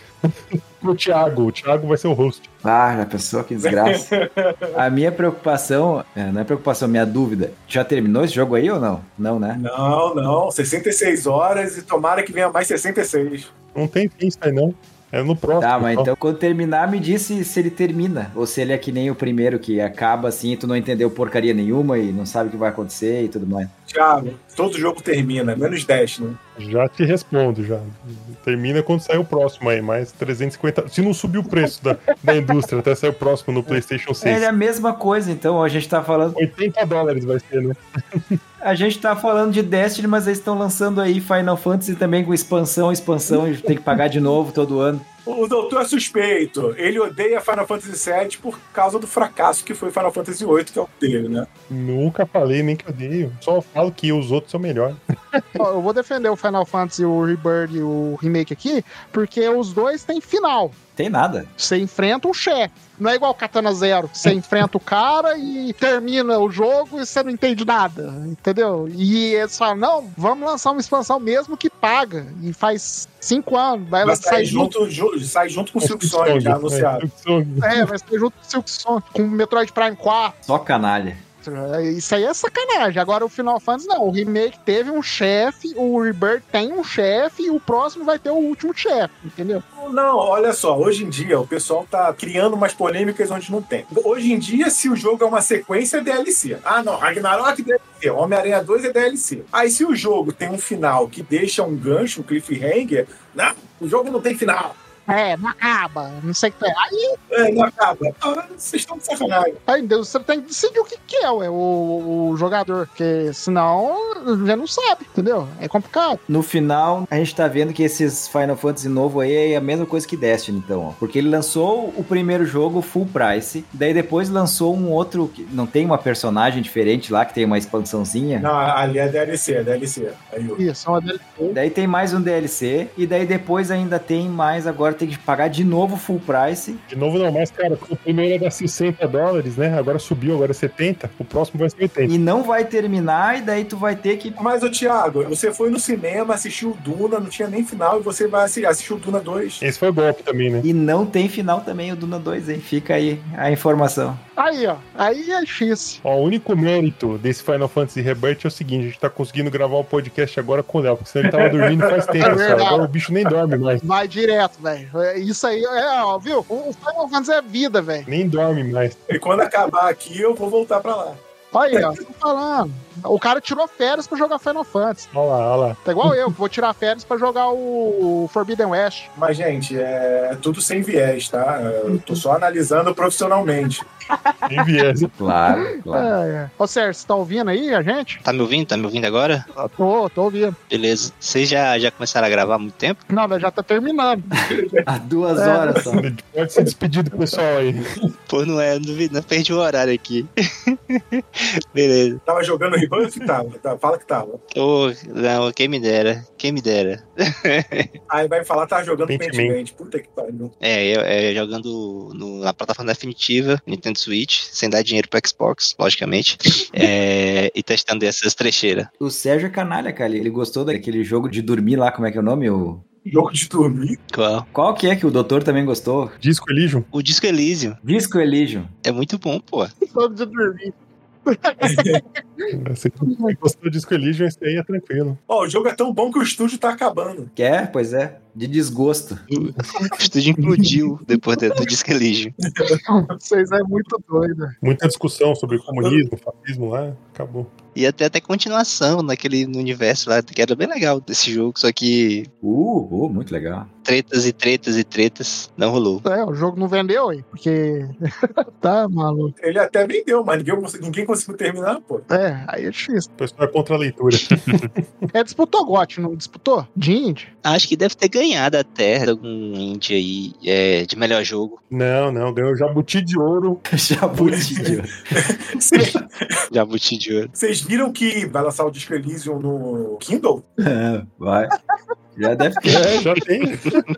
O Thiago, o Thiago vai ser o host. Ah, já pensou que desgraça. A minha preocupação, é, não é preocupação, minha dúvida. Já terminou esse jogo aí ou não? Não, né? Não, não. sessenta e seis horas e tomara que venha mais sessenta e seis. Não tem fim isso aí, não. É no próximo. Tá, mas só. então quando terminar, me diz se, se ele termina. Ou se ele é que nem o primeiro, que acaba assim e tu não entendeu porcaria nenhuma e não sabe o que vai acontecer e tudo mais. Thiago, todo jogo termina, menos dez, né? Já te respondo, já. Termina quando sair o próximo aí, mais trezentos e cinquenta. Se não subir o preço da, da indústria até sair o próximo no PlayStation É seis. a mesma coisa, então. A gente tá falando. oitenta dólares vai ser, né? A gente tá falando de Destiny, mas eles estão lançando aí Final Fantasy também com expansão, expansão, e tem que pagar de novo todo ano. O doutor é suspeito. Ele odeia Final Fantasy sete por causa do fracasso que foi Final Fantasy oito, que é o dele, né? Nunca falei nem que eu odeio. Só falo que os outros são melhores. Ó, eu vou defender o Final Fantasy, o Rebirth e o Remake aqui, porque os dois têm final. Tem nada. Você enfrenta um chefe. Não é igual Katana Zero. Você enfrenta o cara e termina o jogo e você não entende nada. Entendeu? E eles falam, não, vamos lançar uma expansão mesmo que paga. E faz cinco anos. Vai, Vai sair sair junto, junto, sai junto com o Silk Sonic, já anunciado. É, vai sair junto com o Silk Sonic, com o Metroid Prime quatro. Só canalha. Isso aí é sacanagem. Agora o Final Fantasy não. O remake teve um chefe, o Rebirth tem um chefe e o próximo vai ter o último chefe, entendeu? Não, olha só, hoje em dia o pessoal tá criando umas polêmicas onde não tem. Hoje em dia, se o jogo é uma sequência, é D L C. Ah, não, Ragnarok é D L C, Homem-Aranha dois é D L C. Aí se o jogo tem um final que deixa um gancho, um cliffhanger, não, o jogo não tem final. É, não acaba, não sei o que é. Aí, É, não acaba. Ah, vocês estão de sacanagem. aí Deus, você tem que decidir o que, que é ué, o, o jogador, porque senão já não sabe, entendeu? É complicado. No final, a gente tá vendo que esses Final Fantasy novo aí é a mesma coisa que Destiny, então, ó. Porque ele lançou o primeiro jogo full price, daí depois lançou um outro, que não tem uma personagem diferente lá, que tem uma expansãozinha. Não, ali é D L C, é D L C. Aí, ó. Isso, é uma D L C. Daí tem mais um D L C, e daí depois ainda tem mais, agora tem que pagar de novo full price. De novo não, mas cara, o primeiro era sessenta dólares, né? Agora subiu, agora é setenta. O próximo vai ser oitenta. E não vai terminar, e daí tu vai ter que... Mas, ô Thiago, você foi no cinema, assistiu o Duna, não tinha nem final, e você vai assi- assistir o Duna dois. Esse foi golpe também, né? E não tem final também o Duna dois, hein? Fica aí a informação. Aí, ó. Aí é difícil. Ó, o único mérito desse Final Fantasy Rebirth é o seguinte, a gente tá conseguindo gravar o podcast agora com o Léo, porque senão ele tava dormindo faz tempo, É sabe? verdade. Agora o bicho nem dorme mais. Vai direto, velho. Isso aí, é, ó, viu? O Final Fantasy é vida, velho. Nem dorme mais. E quando acabar aqui, eu vou voltar pra lá. Olha aí, ó. Tô falando. O cara tirou férias pra jogar Final Fantasy. Olha lá, olha lá. Tá igual eu, que vou tirar férias pra jogar o Forbidden West. Mas, gente, é tudo sem viés, tá? Eu tô só analisando profissionalmente. Tem viés. Claro, claro. É, é. Ô, Sérgio, você tá ouvindo aí a gente? Tá me ouvindo? Tá me ouvindo agora? Tô, tô ouvindo. Beleza. Vocês já, já começaram a gravar há muito tempo? Não, mas já tá terminando. Há duas É. horas só. Pode se despedir do pessoal aí. Pô, não é, não, vi- não perdi o horário aqui. Beleza. Tava jogando Rebirth? Tava, tava. Fala que tava. Ô, não, quem me dera, quem me dera. Aí vai falar, tava jogando Pentiment. Pentiment. Puta que pariu. É, eu, é, jogando no- na plataforma definitiva, Nintendo Switch, sem dar dinheiro pro Xbox, logicamente, é, e testando essas trecheiras. O Sérgio é canalha, cara. Ele gostou daquele jogo de dormir lá, como é que é o nome? O... Jogo de dormir. Qual? Qual que é que o doutor também gostou? Disco Elysium. O Disco Elysium Disco Elysium. é muito bom, pô. Jogo de dormir. Você que gostou do Disco Elysium, esse aí é tranquilo. Ó, o jogo é tão bom que o estúdio tá acabando. Que é? Pois é. De desgosto. O estúdio implodiu depois do, do Disco Elysium. Vocês é muito doido. Muita discussão sobre comunismo, fascismo lá, acabou. E até até continuação naquele no universo lá, que era bem legal desse jogo, só que Uh, uh, muito legal. tretas e tretas e tretas não rolou. É, o jogo não vendeu, aí, porque tá maluco. Ele até vendeu, mas ninguém, ninguém conseguiu terminar, pô. É, aí é difícil. O pessoal é contra a leitura. É, disputou G O T, não disputou? De indie? Acho que deve ter ganhado até algum indie aí é, de melhor jogo. Não, não, ganhou Jabuti de Ouro. Jabuti. Vocês- Jabuti de ouro. Vocês viram que vai lançar o Disco Elysium no Kindle? É, vai. Já deve ter. É, já tem.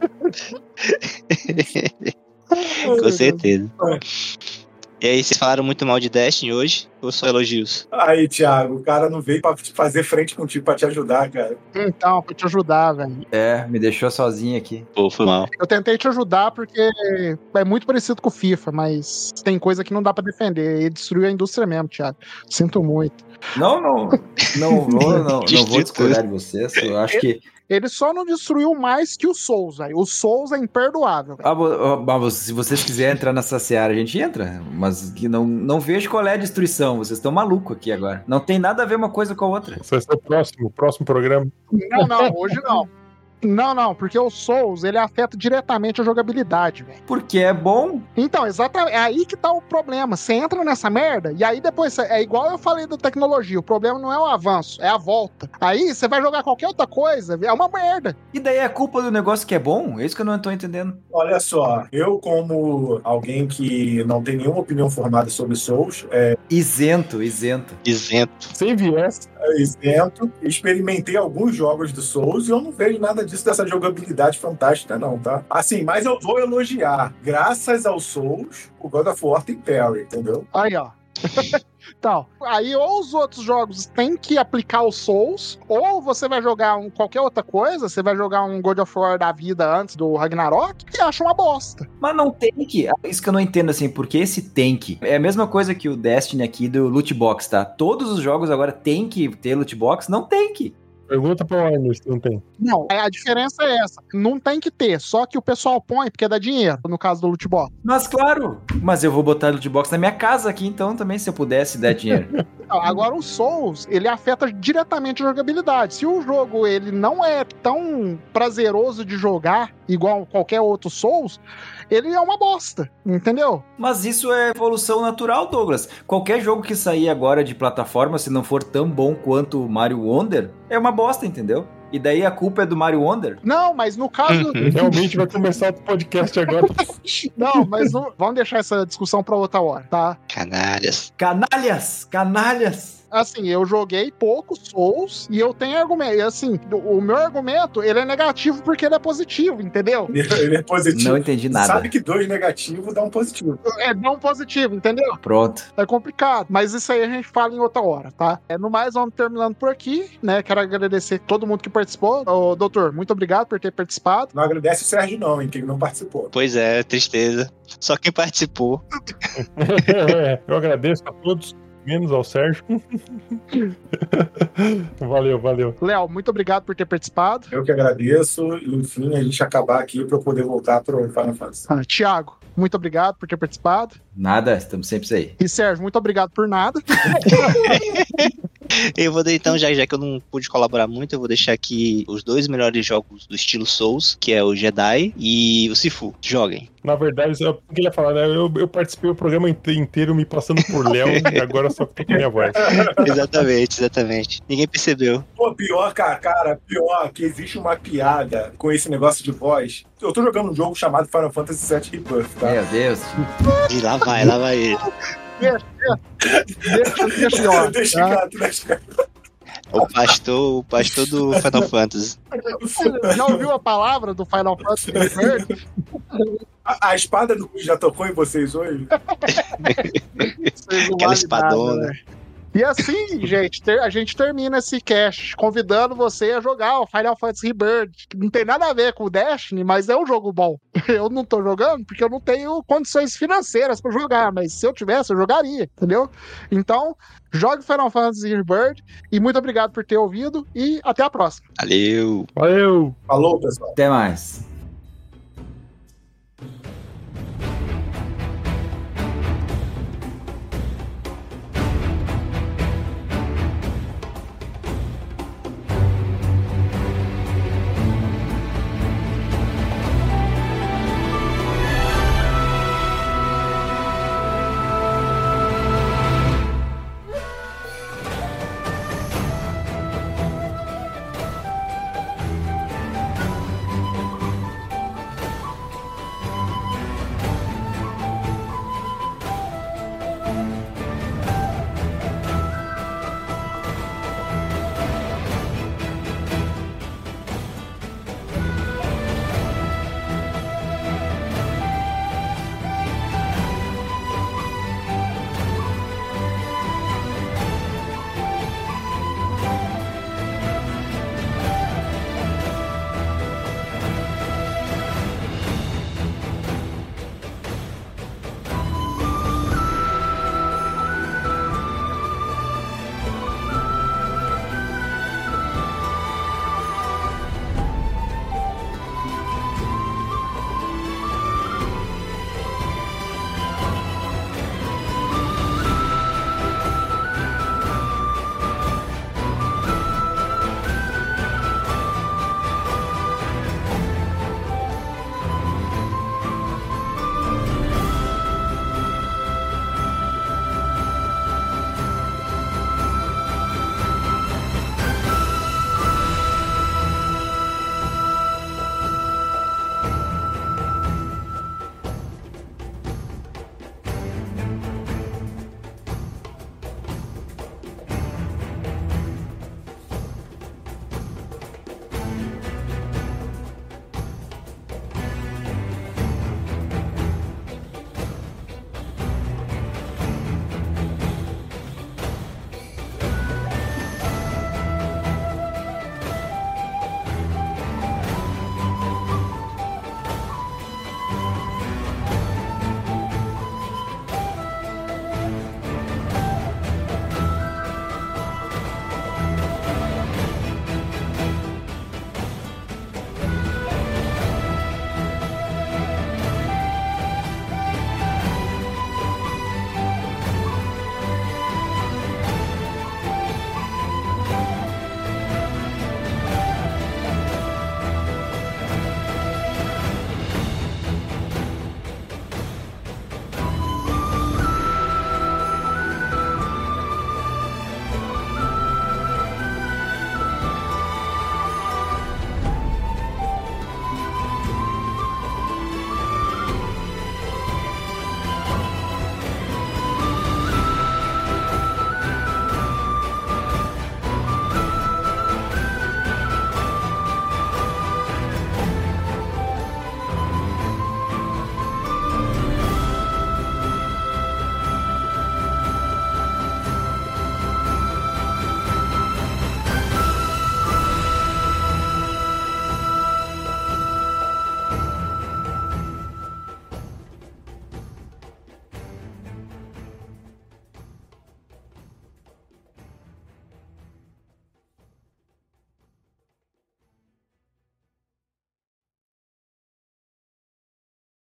Com certeza. E aí, vocês falaram muito mal de Destiny hoje? Ou só elogios? Aí, Thiago, o cara não veio pra te fazer frente contigo pra te ajudar, cara. Então, pra te ajudar, velho. É, me deixou sozinho aqui. Pô, foi mal. Eu tentei te ajudar porque é muito parecido com o FIFA, mas tem coisa que não dá pra defender. Ele destruiu a indústria mesmo, Thiago. Sinto muito. Não, não. Não vou, não, não vou Distrito. discordar de vocês. Eu acho que. Ele só não destruiu mais que o Souls, velho. O Souls é imperdoável. velho. Ah, vo- ah, vo- se vocês quiserem entrar nessa seara, a gente entra. Mas que não, não vejo qual é a destruição. Vocês estão malucos aqui agora. Não tem nada a ver uma coisa com a outra. Esse vai ser o próximo, o próximo programa. Não, não, hoje não. Não, não, porque o Souls, ele afeta diretamente a jogabilidade, velho. Porque é bom. Então, exatamente, é aí que tá o problema. Você entra nessa merda, e aí depois, cê- é igual eu falei da tecnologia, o problema não é o avanço, é a volta. Aí, você vai jogar qualquer outra coisa, é uma merda. E daí é culpa do negócio que é bom? É isso que eu não tô entendendo. Olha só, eu como alguém que não tem nenhuma opinião formada sobre Souls, é, Isento, isento. Isento. Sem viés. isento. Experimentei alguns jogos do Souls e eu não vejo nada disso, dessa jogabilidade fantástica, não, tá? Assim, mas eu vou elogiar. Graças ao Souls, o God of War tem parry, entendeu? Aí, ó. Então, aí ou os outros jogos têm que aplicar o Souls, ou você vai jogar um, qualquer outra coisa, você vai jogar um God of War da vida antes do Ragnarok e acha uma bosta. Mas não tem que. Isso que eu não entendo, assim, porque esse tem que. É a mesma coisa que o Destiny aqui do loot box, tá? Todos os jogos agora tem que ter loot box, não tem que. Pergunta pra Warner se não tem. Não, a diferença é essa. Não tem que ter, só que o pessoal põe porque dá dinheiro, no caso do loot box. Mas claro, mas eu vou botar loot box na minha casa aqui, então também, se eu pudesse dar dinheiro. Agora o Souls, ele afeta diretamente a jogabilidade. Se o jogo ele não é tão prazeroso de jogar, igual qualquer outro Souls, ele é uma bosta, entendeu? Mas isso é evolução natural, Douglas. Qualquer jogo que sair agora de plataforma, se não for tão bom quanto o Mario Wonder, é uma bosta, entendeu? E daí a culpa é do Mario Wonder? Não, mas no caso... Realmente vai começar o podcast agora. Não, mas não... vamos deixar essa discussão pra outra hora, tá? Canalhas. Canalhas! Canalhas! Assim, eu joguei pouco Souls e eu tenho argumento. E assim, o meu argumento, ele é negativo porque ele é positivo, entendeu? Ele é positivo. Não entendi nada. Sabe que dois negativos dá um positivo. É, dá um positivo, entendeu? Pronto. É complicado, mas isso aí a gente fala em outra hora, tá? É, no mais, vamos terminando por aqui, né? Quero agradecer todo mundo que participou. Ô, doutor, muito obrigado por ter participado. Não agradece o Sérgio não, hein, que ele não participou. Pois é, tristeza. Só quem participou. Eu agradeço a todos, menos ao Sérgio. Valeu, valeu. Léo, muito obrigado por ter participado. Eu que agradeço. E, enfim, a gente acabar aqui para eu poder voltar pro Final Fantasy. Ah, Thiago, muito obrigado por ter participado. Nada, estamos sempre aí. E Sérgio, muito obrigado por nada. Eu vou, então, já, já que eu não pude colaborar muito, eu vou deixar aqui os dois melhores jogos do estilo Souls, que é o Jedi e o Sifu. Joguem. Na verdade, eu queria falar, né? Eu, eu participei do programa inte- inteiro me passando por Léo e agora só tô com minha voz. Exatamente, exatamente. Ninguém percebeu. Pô, pior, cara, cara, pior que existe uma piada com esse negócio de voz. Eu tô jogando um jogo chamado Final Fantasy sete Rebirth, tá? Meu Deus. E lá vai, lá vai ele. Deixa, deixa, deixa pior, Deixa tá? gato, deixa gato. O pastor, o pastor do Final Fantasy. Já ouviu a palavra do Final Fantasy Rebirth? A, a espada do Cruz já tocou em vocês hoje? Vocês não Aquela valem espadona. nada, né? E assim, gente, ter- a gente termina esse cast convidando você a jogar o Final Fantasy Rebirth, que não tem nada a ver com o Destiny, mas é um jogo bom. Eu não tô jogando porque eu não tenho condições financeiras pra jogar, mas se eu tivesse, eu jogaria, entendeu? Então, jogue Final Fantasy Rebirth e muito obrigado por ter ouvido e até a próxima. Valeu. Valeu! Falou, pessoal. Até mais.